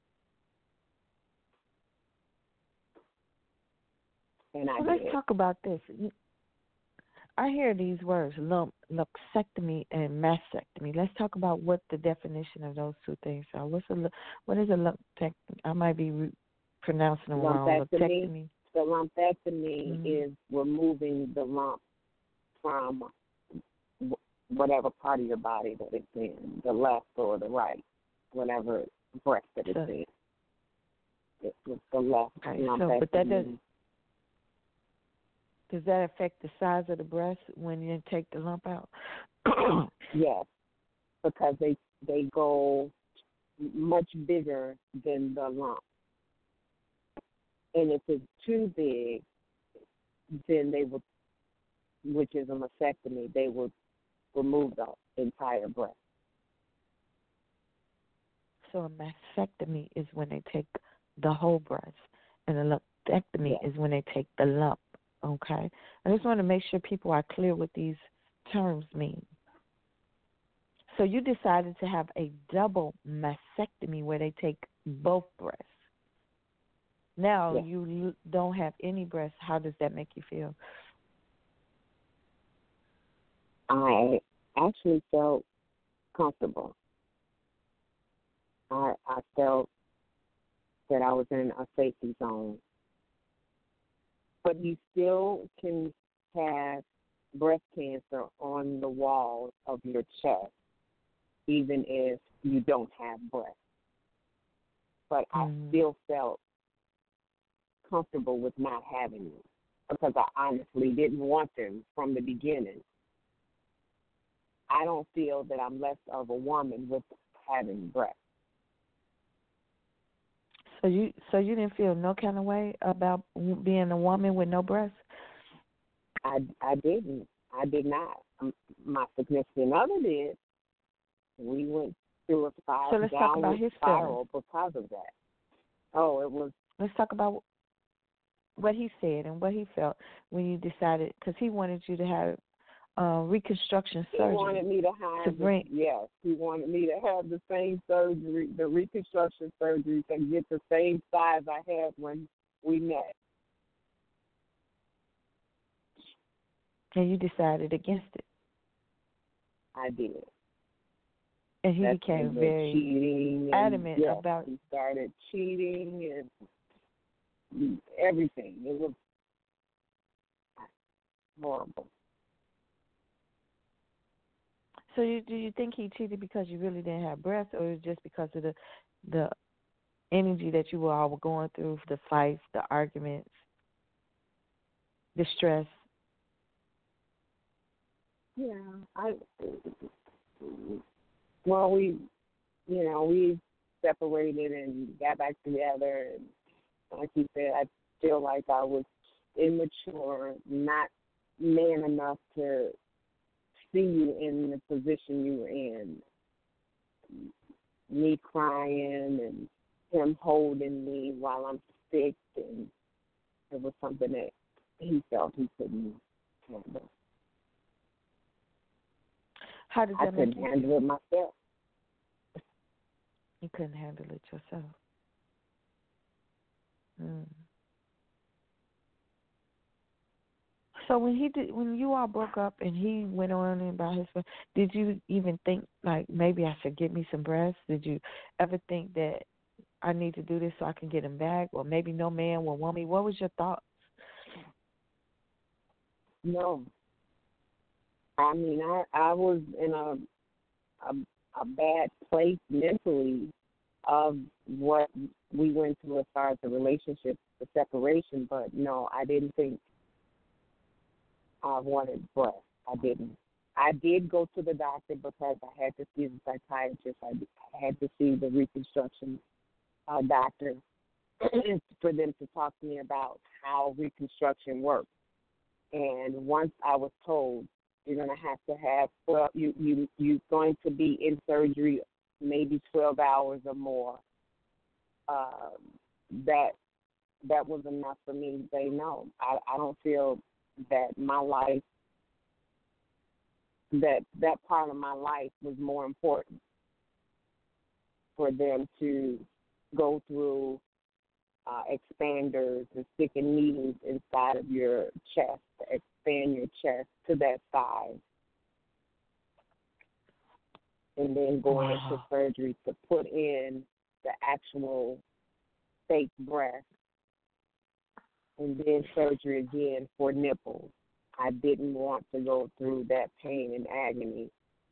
And I Well, let's did. talk about this. I hear these words, lump, lumpectomy and mastectomy. Let's talk about what the definition of those two things are. What's a what is a lumpectomy? I might be re- pronouncing them wrong. Lumpectomy. The lumpectomy mm-hmm. is removing the lump from whatever part of your body that it's in, the left or the right, whatever breast that it's so, in. It's the left okay, lumpectomy. So, but that does, does that affect the size of the breast when you take the lump out? Yes, because they they go much bigger than the lump. And if it's too big, then they would, which is a mastectomy, they would remove the entire breast. So a mastectomy is when they take the whole breast, and a lumpectomy yes. is when they take the lump. Okay? I just want to make sure people are clear what these terms mean. So you decided to have a double mastectomy where they take both breasts. Now yes. you don't have any breasts. How does that make you feel? I actually felt comfortable. I I felt that I was in a safety zone. But you still can have breast cancer on the walls of your chest, even if you don't have breast. But mm. I still felt comfortable with not having them because I honestly didn't want them from the beginning. I don't feel that I'm less of a woman with having breasts. So you, so you didn't feel no kind of way about being a woman with no breasts? I, I didn't. I did not. Um, my significant other did. We went suicide So let's talk about downward his spiral feelings. because of that. Oh, it was. Let's talk about what he said and what he felt when you decided, because he wanted you to have uh, reconstruction He surgery. wanted me to have to the, bring. yes. He wanted me to have the same surgery, the reconstruction surgery, to get the same size I had when we met. And you decided against it. I did. And he That's became when the very cheating and, adamant yes, about. He started cheating and everything. It was horrible. So you, do you think he cheated because you really didn't have breasts, or just because of the the energy that you all were going through, the fights, the arguments, the stress? Yeah, I. Well, we, you know, we separated and got back together, and like you said, I feel like I was immature, not man enough to see you in the position you were in. Me crying and him holding me while I'm sick, and it was something that he felt he couldn't handle. How did I that make couldn't you handle feel? it myself. You couldn't handle it yourself. Mm. So when he did, when you all broke up and he went on about his, did you even think like maybe I should get me some breasts? Did you ever think that I need to do this so I can get him back, or maybe no man will want me? What was your thoughts? No. I mean, I, I was in a, a a bad place mentally of what we went through as far as the relationship, the separation. But no, I didn't think I wanted breasts. I didn't. I did go to the doctor because I had to see the psychiatrist. I had to see the reconstruction uh, doctor for them to talk to me about how reconstruction works. And once I was told, you're going to have to have, well, you, you, you're going to be in surgery maybe twelve hours or more, uh, that that was enough for me to say no. I, I don't feel that my life, that that part of my life was more important for them to go through uh, expanders and sticking needles inside of your chest to expand your chest to that size, and then going Wow. into surgery to put in the actual fake breast, and then surgery again for nipples. I didn't want to go through that pain and agony.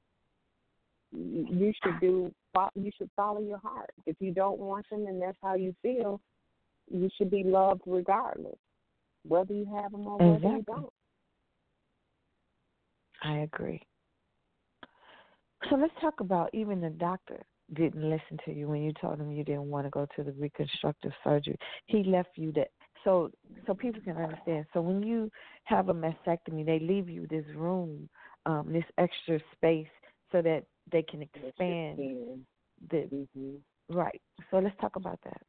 You should do. You should follow your heart. If you don't want them, and that's how you feel, you should be loved regardless, whether you have them or whether Exactly. you don't. I agree. So let's talk about, even the doctor didn't listen to you when you told him you didn't want to go to the reconstructive surgery. He left you that. So so people can understand. So when you have a mastectomy, they leave you this room, um, this extra space, so that they can expand the mm-hmm. Right. So let's talk about that.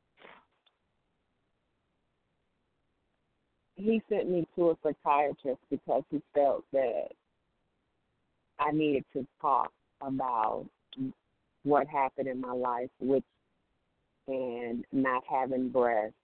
He sent me to a psychiatrist because he felt that I needed to talk about what happened in my life with and not having breasts.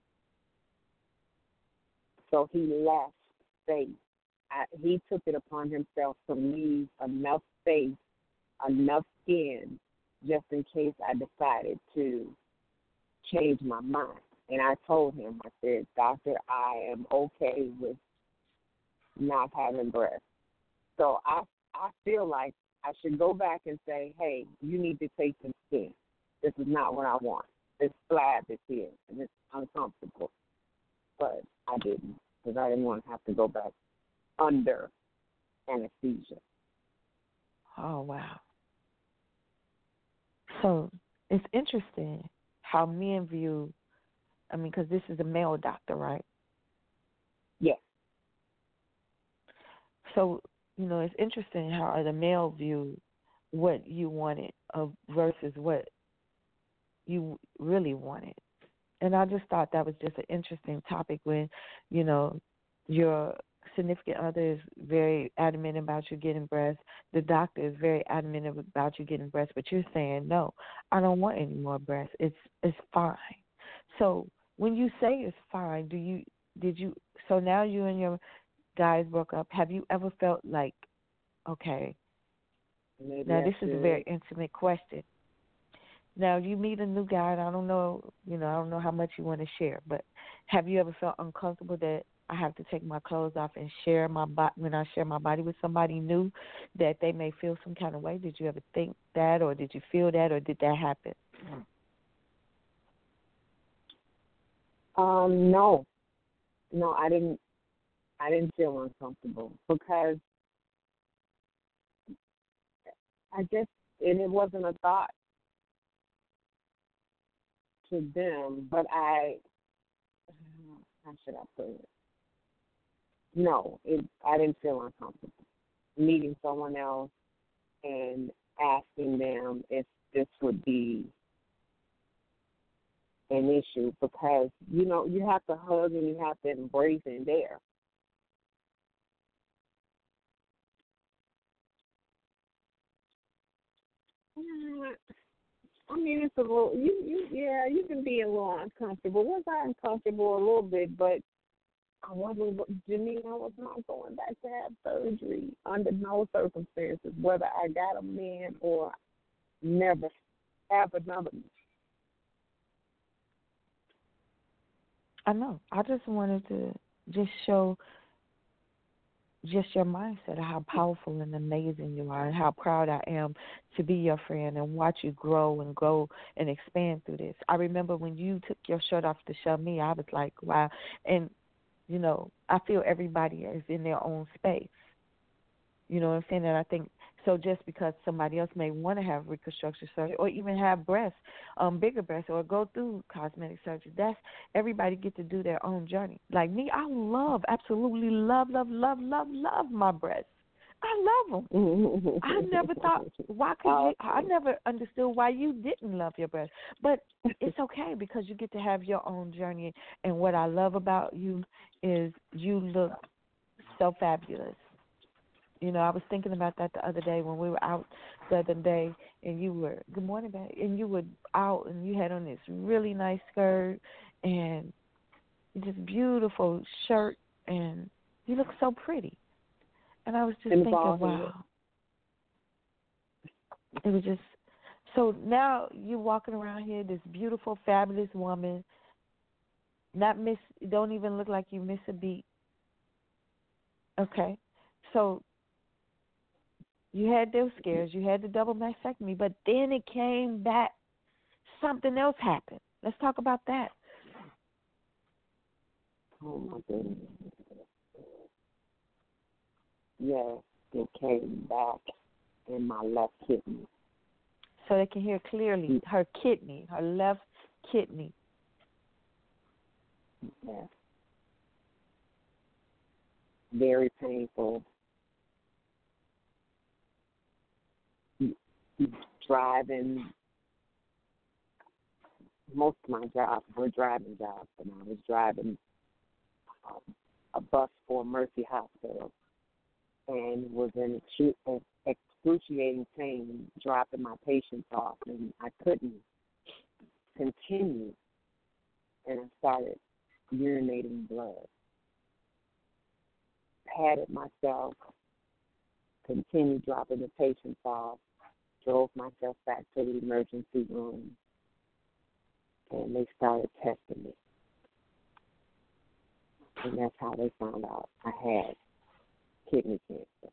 So he left space. I, he took it upon himself to leave enough space, enough skin, just in case I decided to change my mind. And I told him, I said, Doctor, I am okay with not having breasts. So I I feel like I should go back and say, hey, you need to take some skin. This is not what I want. This flab is here, and it's uncomfortable. But I didn't, because I didn't want to have to go back under anesthesia. Oh, wow. So it's interesting how men view, I mean, because this is a male doctor, right? Yes. So, you know, it's interesting how the male view what you wanted of versus what you really wanted. And I just thought that was just an interesting topic when, you know, your significant other is very adamant about you getting breast. The doctor is very adamant about you getting breast, but you're saying, no, I don't want any more breast. It's it's fine. So when you say it's fine, do you did you so now you and your guys broke up, have you ever felt like, okay, Maybe now I this should. is a very intimate question. Now you meet a new guy, and I don't know, you know, I don't know how much you want to share, but have you ever felt uncomfortable that I have to take my clothes off and share my body when I share my body with somebody new, that they may feel some kind of way? Did you ever think that, or did you feel that, or did that happen? Um, no, no, I didn't. I didn't feel uncomfortable because I just, and it wasn't a thought to them, but I, how should I put it? No, it, I didn't feel uncomfortable meeting someone else and asking them if this would be an issue, because, you know, you have to hug and you have to embrace in there. I mean, it's a little, you, you, yeah, you can be a little uncomfortable. Was I uncomfortable a little bit, but I wasn't, Janine, I was not going back to have surgery under no circumstances, whether I got a man or never have another. I know. I just wanted to just show just your mindset of how powerful and amazing you are, and how proud I am to be your friend and watch you grow and grow and expand through this. I remember when you took your shirt off to show me, I was like, wow. And, you know, I feel everybody is in their own space. You know what I'm saying? And I think so just because somebody else may want to have reconstruction surgery or even have breasts, um, bigger breasts, or go through cosmetic surgery, that's everybody get to do their own journey. Like me, I love, absolutely love, love, love, love, love my breasts. I love them. I never thought, why could you, I never understood why you didn't love your breasts. But it's okay because you get to have your own journey. And what I love about you is you look so fabulous. You know, I was thinking about that the other day when we were out the other day, and you were, good morning, babe, and you were out, and you had on this really nice skirt and this beautiful shirt, and you look so pretty. And I was just thinking, wow. It was just, so now you're walking around here, this beautiful, fabulous woman, not miss, don't even look like you miss a beat. Okay, so you had those scares. You had the double mastectomy, but then it came back. Something else happened. Let's talk about that. Oh, my goodness. Yes, it came back in my left kidney. So they can hear clearly. Her kidney, her left kidney. Yes. Very painful. Driving, most of my jobs were driving jobs, and I was driving um, a bus for Mercy Hospital and was in excruciating pain dropping my patients off, and I couldn't continue, and I started urinating blood. Patted myself, continued dropping the patients off, drove myself back to the emergency room, and they started testing me. And that's how they found out I had kidney cancer.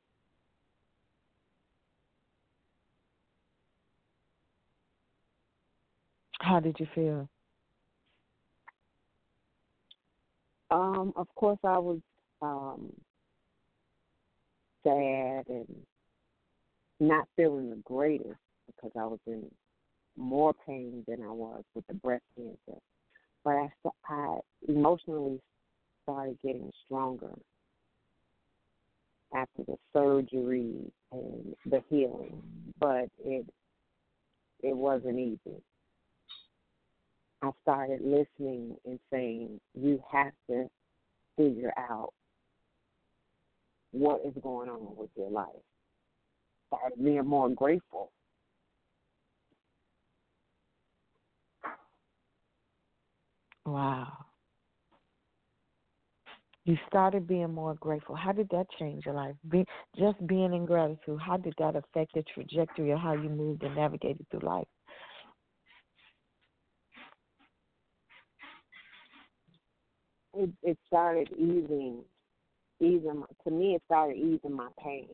How did you feel? Um, of course, I was um, sad and not feeling the greatest because I was in more pain than I was with the breast cancer. But I, I emotionally started getting stronger after the surgery and the healing. but it it wasn't easy. I started listening and saying, you have to figure out what is going on with your life. Started being more grateful. Wow. You started being more grateful. How did that change your life? Be, just being in gratitude, how did that affect the trajectory of how you moved and navigated through life? It, it started easing, easing. My, to me, it started easing my pain.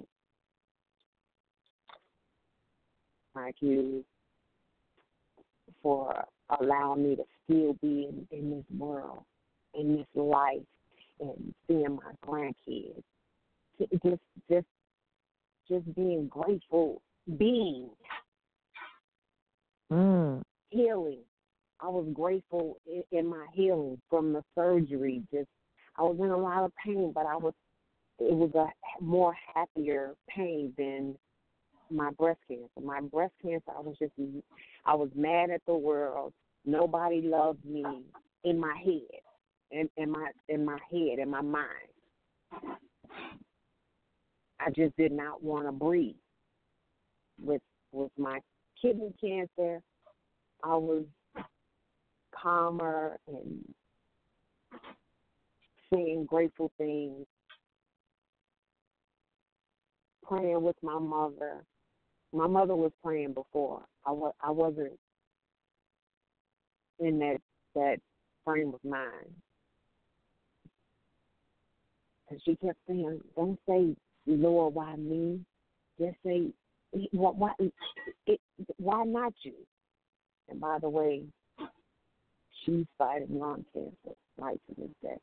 Like you, for allowing me to still be in, in this world, in this life, and seeing my grandkids. Just, just, just being grateful, being mm. healing. I was grateful in, in my healing from the surgery. Just, I was in a lot of pain, but I was. It was a more happier pain than my breast cancer. My breast cancer, I was just, I was mad at the world. Nobody loved me in my head, in, in my in my head, in my mind. I just did not want to breathe. With with my kidney cancer, I was calmer and saying grateful things, praying with my mother. My mother was praying before. I, was, I wasn't in that, that frame of mind. And she kept saying, don't say, Lord, why me? Just say, why, why, it, why not you? And by the way, she's fighting lung cancer right to this day.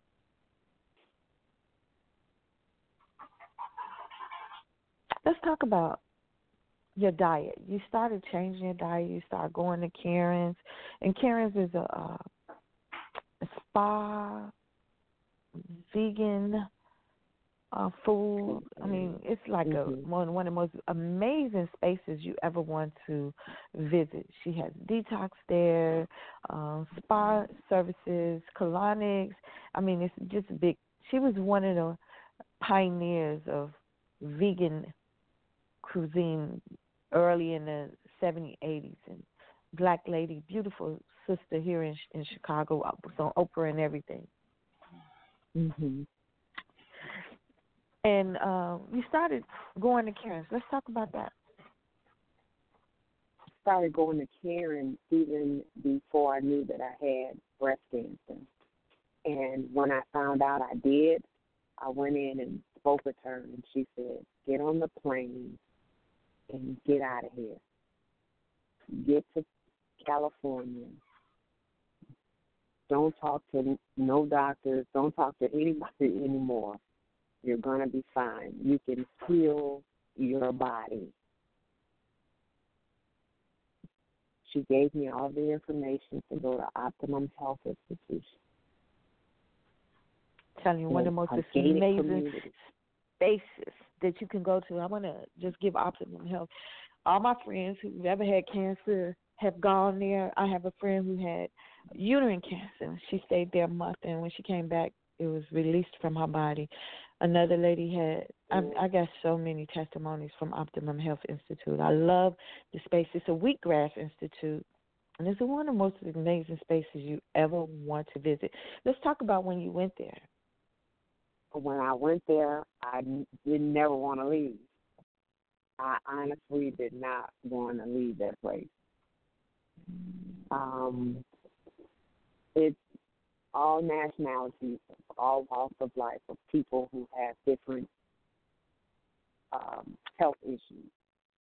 Let's talk about your diet. You started changing your diet. You started going to Karen's. And Karen's is a, a, a spa, vegan uh, food. I mean, it's like mm-hmm. a one, one of the most amazing spaces you ever want to visit. She has detox there, um, spa services, colonics. I mean, it's just big. She was one of the pioneers of vegan cuisine early in the seventies, eighties, and black lady, beautiful sister here in in Chicago, was on Oprah and everything. Mm-hmm. And um, you started going to Karen's. Let's talk about that. I started going to Karen even before I knew that I had breast cancer. And when I found out I did, I went in and spoke with her, and she said, get on the plane and get out of here. Get to California. Don't talk to no doctors. Don't talk to anybody anymore. You're going to be fine. You can heal your body. She gave me all the information to go to Optimum Health Institution. Telling you, one of the most amazing spaces that you can go to. I want to just give Optimum Health. All my friends who've ever had cancer have gone there. I have a friend who had uterine cancer. She stayed there a month, and when she came back, it was released from her body. Another lady had, I, I got so many testimonies from Optimum Health Institute. I love the space. It's a wheatgrass institute, and it's one of the most amazing spaces you ever want to visit. Let's talk about when you went there. When I went there, I didn't never want to leave. I honestly did not want to leave that place. Um, it's all nationalities, all walks of life, of people who have different um, health issues.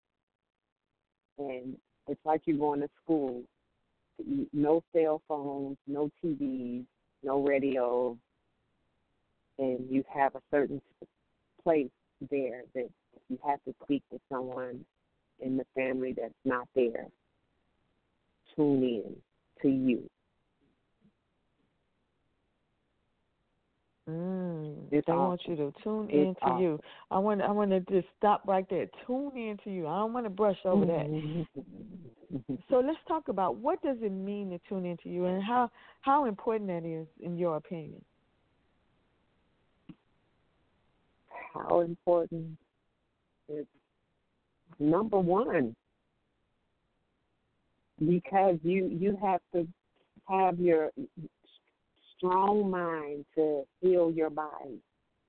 And it's like you're going to school. No cell phones, no T Vs, no radio, and you have a certain place there that you have to speak to someone in the family that's not there. Tune in to you. Mm. It's they awesome. want you to tune It's into awesome. you. I want I want to just stop right there. Tune into you. I don't want to brush over that. So let's talk about what does it mean to tune into you and how, how important that is in your opinion. How important is number one, because you you have to have your strong mind to heal your body.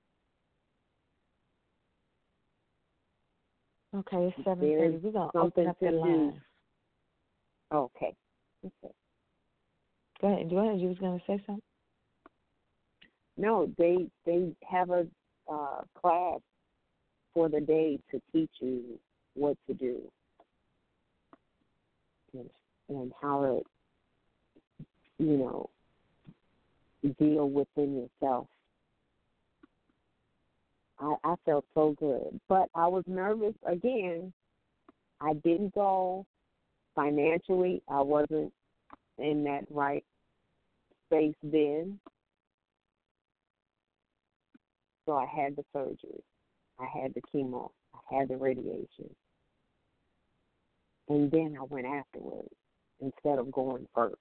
Okay, it's seven thirty. We're gonna open up the line. Okay. Okay. Go ahead. Go ahead. You was gonna say something? No, they they have a uh, class for the day to teach you what to do and, and how to, you know, deal within yourself. I, I felt so good, but I was nervous again. I didn't go financially. I wasn't in that right space then. So I had the surgery. I had the chemo. I had the radiation. And then I went afterwards instead of going first.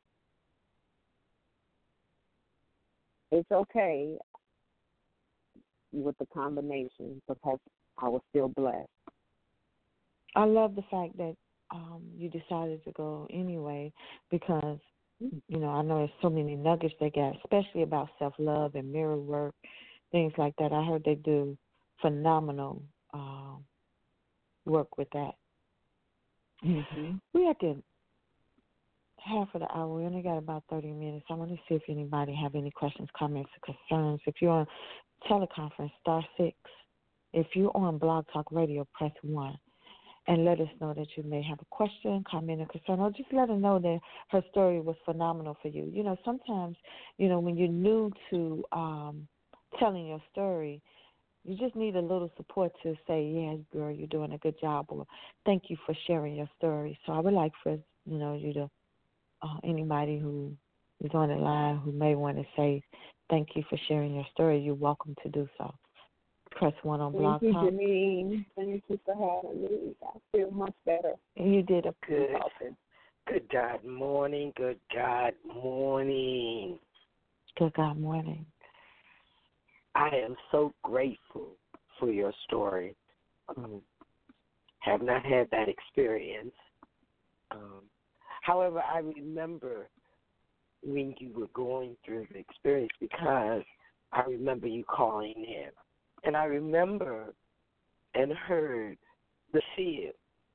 It's okay with the combination because I was still blessed. I love the fact that um, you decided to go anyway because, you know, I know there's so many nuggets they got, especially about self-love and mirror work, things like that. I heard they do phenomenal um, work with that. Mm-hmm. We at the half of the hour. We only got about thirty minutes. I want to see if anybody have any questions, comments, or concerns. If you're on teleconference, star six. If you're on Blog Talk Radio, press one. And let us know that you may have a question, comment, or concern, or just let her know that her story was phenomenal for you. You know, sometimes, you know, when you're new to um, telling your story, you just need a little support to say, yeah, girl, you're doing a good job, or thank you for sharing your story. So I would like for, you know, you to, uh, anybody who is on the line who may want to say thank you for sharing your story, you're welcome to do so. Press one on Blog Thank you, Talk. Janine. Thank you for having me. I feel much better. You did a good. Good God morning. Good God morning. Good God morning. I am so grateful for your story. Um, have not had that experience. Um, however, I remember when you were going through the experience because I remember you calling in. And I remember and heard the fear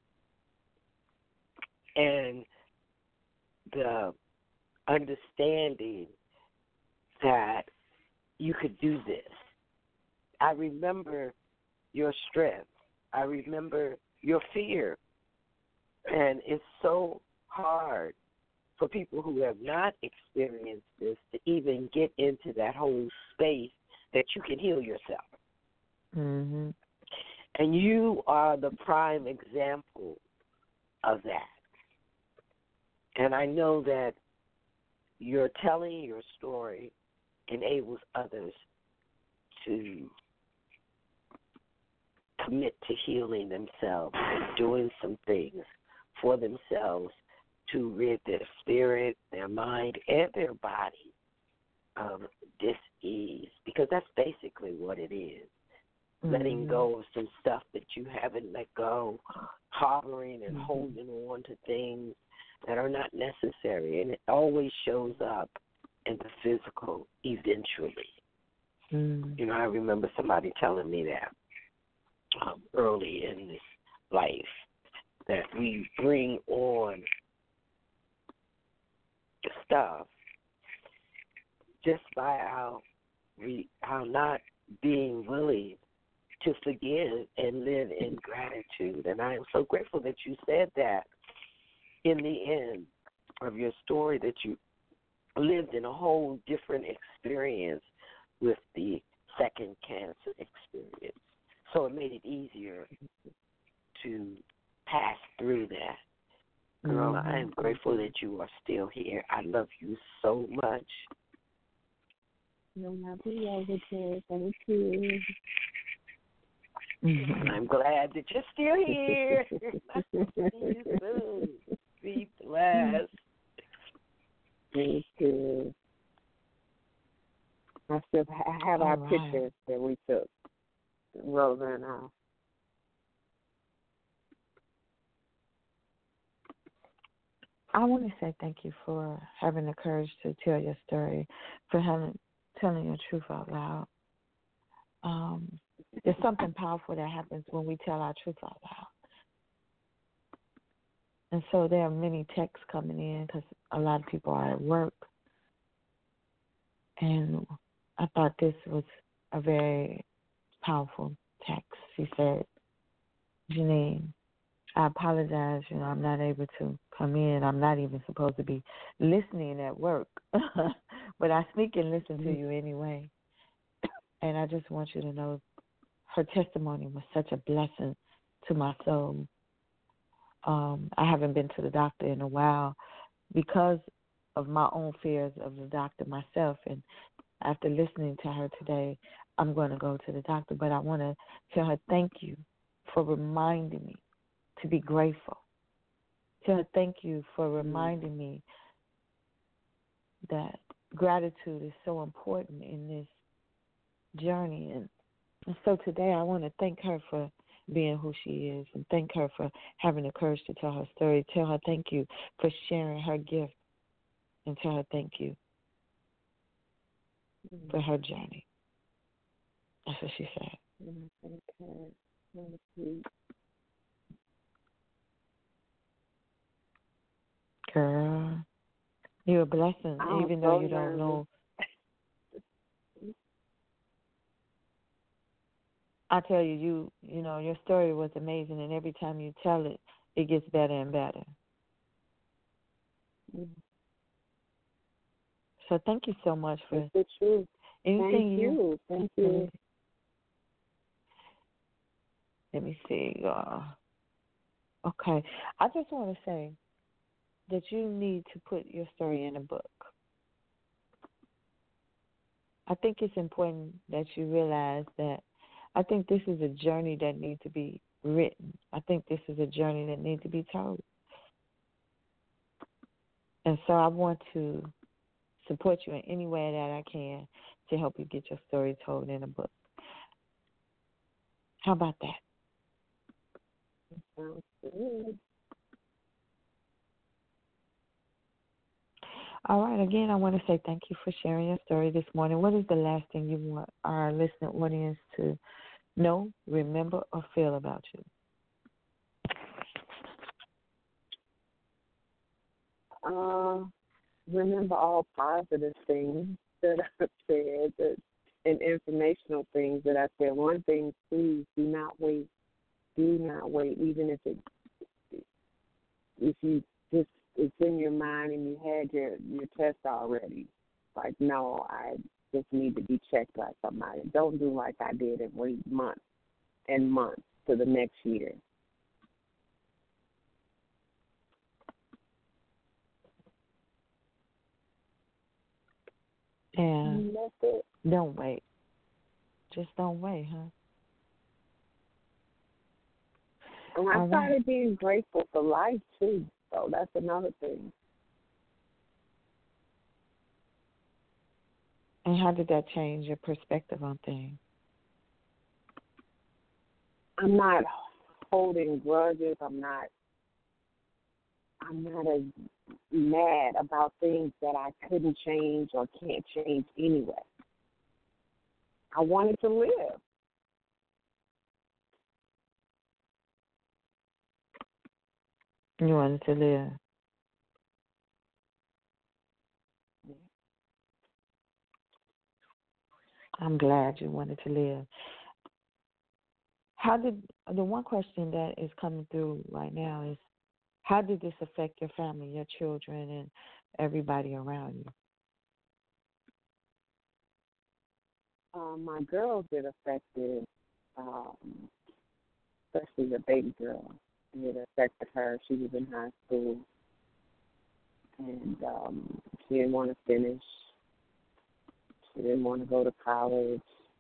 and the understanding that you could do this. I remember your strength. I remember your fear. And it's so hard for people who have not experienced this to even get into that whole space that you can heal yourself. Mm-hmm. And you are the prime example of that. And I know that you're telling your story enables others to commit to healing themselves and doing some things for themselves to rid their spirit, their mind, and their body of dis-ease, because that's basically what it is. Mm-hmm. Letting go of some stuff that you haven't let go, harboring and mm-hmm. holding on to things that are not necessary. And it always shows up in the physical eventually. Mm-hmm. You know, I remember somebody telling me that um, early in this life, that we bring on stuff just by our, we, our not being willing to forgive and live in gratitude. And I am so grateful that you said that in the end of your story, that you lived in a whole different experience with the second cancer experience. So it made it easier to pass through that. Girl, mm-hmm. I am grateful that you are still here. I love you so much. No happy over. Thank you. Mm-hmm. I'm glad that you're still here. See you soon. Be blessed. Thank you. I still I have All our right. pictures that we took, Rosa and I. I want to say thank you for having the courage to tell your story, for having telling your truth out loud. Um, there's something powerful that happens when we tell our truth out loud. And so there are many texts coming in because a lot of people are at work. And I thought this was a very powerful text. She said, Janine, I apologize, you know, I'm not able to come in. I'm not even supposed to be listening at work. But I sneak and listen to you anyway. And I just want you to know her testimony was such a blessing to my soul. Um, I haven't been to the doctor in a while because of my own fears of the doctor myself. And after listening to her today, I'm going to go to the doctor. But I want to tell her thank you for reminding me to be grateful. Tell her thank you for reminding me that gratitude is so important in this journey. And, and so today I want to thank her for being who she is and thank her for having the courage to tell her story. Tell her thank you for sharing her gift and tell her thank you mm-hmm. for her journey. That's what she said. Mm-hmm. Okay. Mm-hmm. Girl, you're a blessing, even though you don't know. I tell you, you you know, your story was amazing, and every time you tell it, it gets better and better. Mm-hmm. So thank you so much for the truth. Anything Thank you. you. Thank you. Let me see. Uh, okay, I just want to say that you need to put your story in a book. I think it's important that you realize that I think this is a journey that needs to be written. I think this is a journey that needs to be told. And so I want to support you in any way that I can to help you get your story told in a book. How about that? Sounds good. All right. Again, I want to say thank you for sharing your story this morning. What is the last thing you want our listening audience to know, remember, or feel about you? Uh, remember all positive things that I said that, and informational things that I said. One thing, please do not wait. Do not wait, even if it if you just it's in your mind and you had your, your test already. Like, no, I just need to be checked by somebody. Don't do like I did and wait months and months to the next year. And that's it. Don't wait. Just don't wait, huh? And I All started right. being grateful for life, too. So that's another thing. And how did that change your perspective on things? I'm not holding grudges. I'm not I'm not as mad about things that I couldn't change or can't change anyway. I wanted to live. You wanted to live. I'm glad you wanted to live. How did the one question that is coming through right now is, how did this affect your family, your children, and everybody around you? Um, my girls get affected, um, especially the baby girl. It affected her. She was in high school, and um, she didn't want to finish. She didn't want to go to college.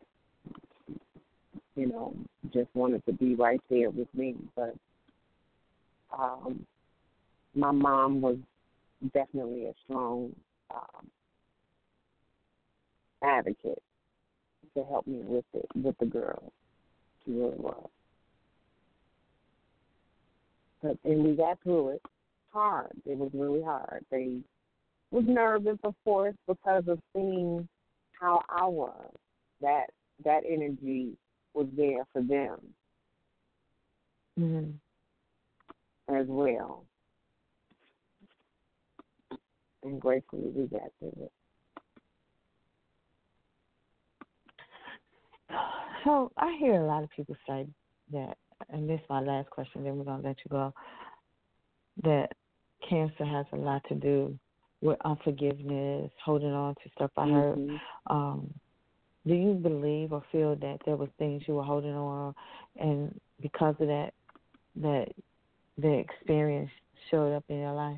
You know, just wanted to be right there with me. But um, my mom was definitely a strong um, advocate to help me with it, with the girls. She really was. But, and we got through it hard. It was really hard. They was nervous, of course, because of seeing how I was. That that energy was there for them mm-hmm. as well. And gratefully we got through it. So I hear a lot of people say that, and this is my last question, then we're going to let you go, that cancer has a lot to do with unforgiveness, holding on to stuff I heard. Mm-hmm. Um, do you believe or feel that there was things you were holding on, and because of that, that the experience showed up in your life?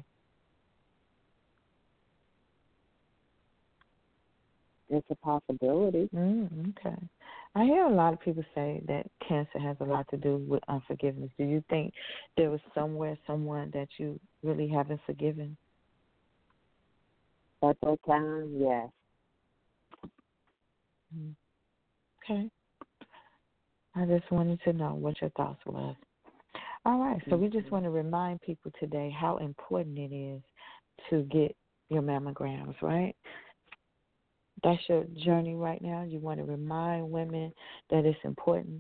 It's a possibility. Mm, okay. I hear a lot of people say that cancer has a lot to do with unforgiveness. Do you think there was somewhere, someone that you really haven't forgiven? At that time, yes. Okay. I just wanted to know what your thoughts was. All right. So we just want to remind people today how important it is to get your mammograms, right? That's your journey right now. You want to remind women that it's important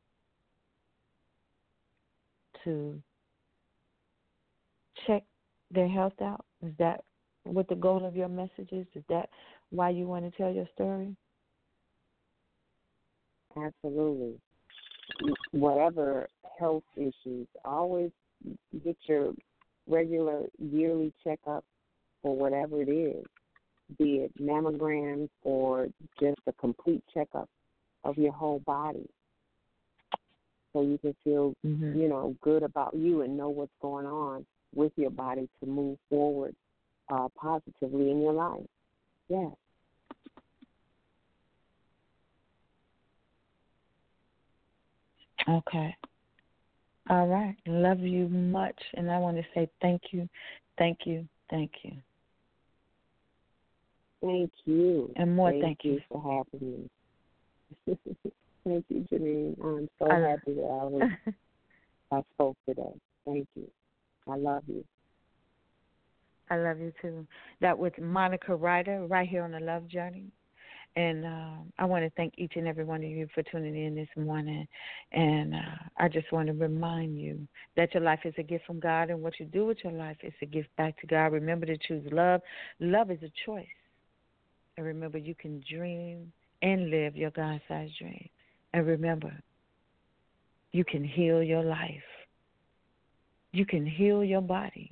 to check their health out. Is that what the goal of your message is? Is that why you want to tell your story? Absolutely. Whatever health issues, always get your regular yearly checkup for whatever it is, be it mammograms or just a complete checkup of your whole body, so you can feel, mm-hmm. you know, good about you and know what's going on with your body to move forward uh, positively in your life. Yes. Okay. All right. Love you much, and I want to say thank you, thank you, thank you. Thank you. And more thank, thank you. you for having me. Thank you, Janine. I'm so I, happy that I was I spoke today. Thank you. I love you. I love you too. That was Monica Ryder right here on the Love Journey. And uh, I want to thank each and every one of you for tuning in this morning. And uh, I just want to remind you that your life is a gift from God, and what you do with your life is a gift back to God. Remember to choose love. Love is a choice. And remember, you can dream and live your God-sized dream. And remember, you can heal your life. You can heal your body.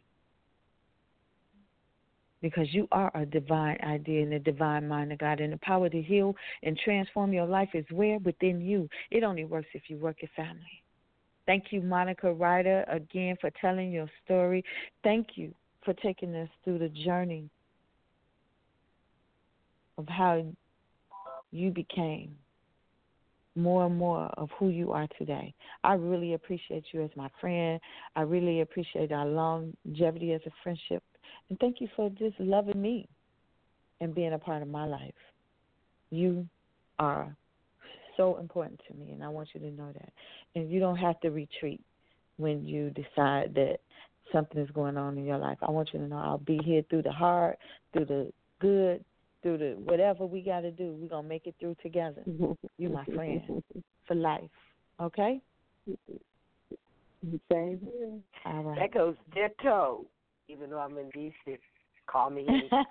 Because you are a divine idea and a divine mind of God. And the power to heal and transform your life is where? Within you. It only works if you work your family. Thank you, Monica Ryder, again, for telling your story. Thank you for taking us through the journey of how you became more and more of who you are today. I really appreciate you as my friend. I really appreciate our longevity as a friendship. And thank you for just loving me and being a part of my life. You are so important to me, and I want you to know that. And you don't have to retreat when you decide that something is going on in your life. I want you to know I'll be here through the hard, through the good, through the whatever we got to do. We're going to make it through together. You're my friend for life, okay? Same here. All right. That goes ditto. Even though I'm in D C, call me.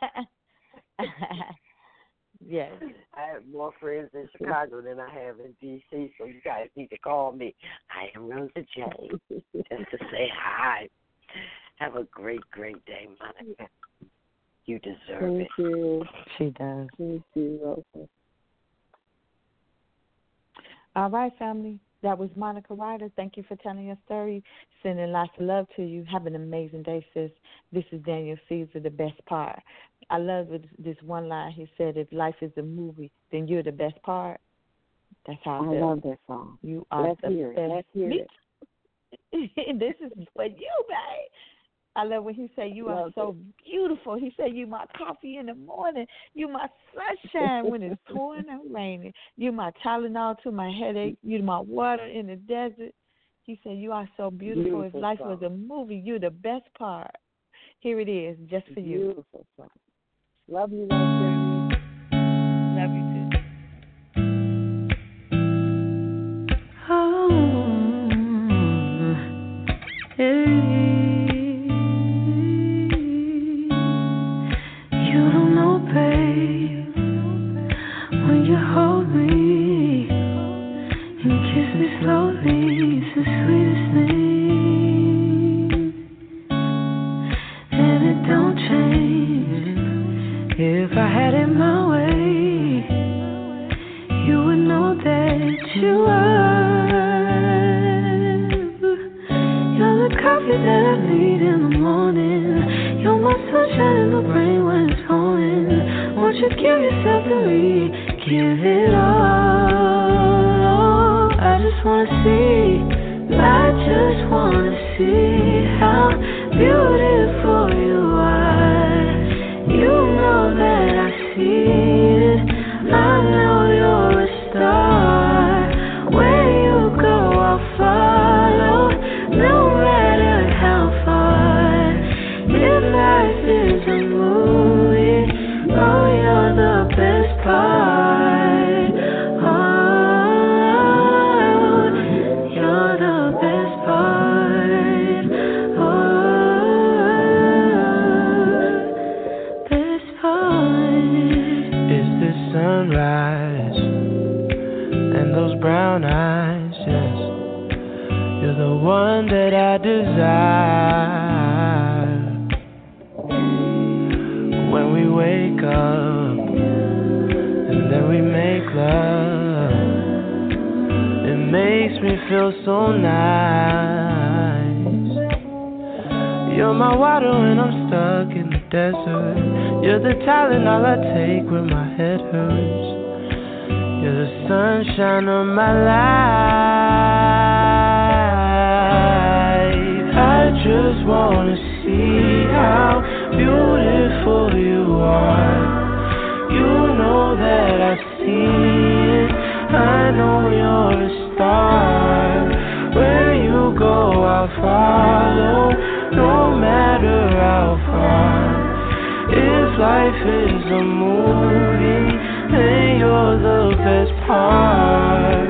Yes. I have more friends in Chicago than I have in D C, so you guys need to call me. I am Rosa J. Just to say hi. Have a great, great day, Monica. You deserve Thank it. you. She does. Thank you, Rosa. All right, family. That was Monica Ryder. Thank you for telling your story. Sending lots of love to you. Have an amazing day, sis. This is Daniel Caesar, the best part. I love this one line. He said, if life is a movie, then you're the best part. That's how I, I feel. love that song. You are Let's the hear it. best. Let's hear Me it. This is for you, babe. I love when he said, you are so beautiful. He said, you my coffee in the morning. You my sunshine when it's pouring and raining. You my Tylenol to my headache. You my water in the desert. He said, you are so beautiful. Beautiful if life song. was a movie, you're the best part. Here it is, just for you. Beautiful song. Love you, love you. Love you too. Oh, hey. You don't know, babe, when you hold me and kiss me slowly, it's the sweetest thing, and it don't change. If I had it my way, you would know that you are. You're the coffee that I need in the morning. You're my sunshine in the rain when it's pouring. Won't you give yourself to me? Give it all. I just wanna see. I just wanna see how beautiful you are. You know that I see it. I know you're a star. Where you go, I'll follow, no matter how far. If life is a movie, oh, you're the best part. Oh, you're the best part. Oh, best part. It's the sunrise and those brown eyes, yes. You're the one that I desire. When we wake up and then we make love, it makes me feel so nice. You're my water when I'm stuck in the desert. You're the Tylenol I take when my head hurts. You're the sunshine of my life. I just wanna see how beautiful you are. You know that I see it. I know you're a star. Where you go, I'll follow, no matter how far. If life is a movie, then you're the best part.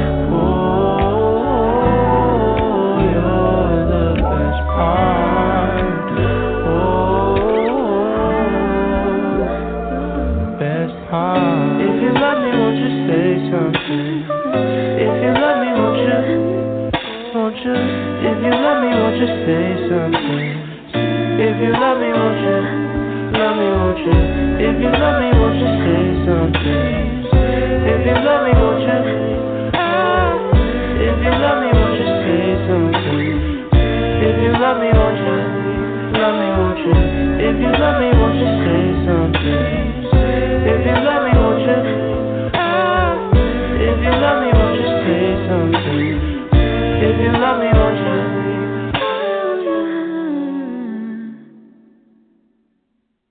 Oh, you're the best part. Oh, best part. If you love me, won't you say something? If you love me, won't you? Won't you? If you love me, won't you say something? If you love me, won't you? Love me, won't you? If you love me, won't you say something?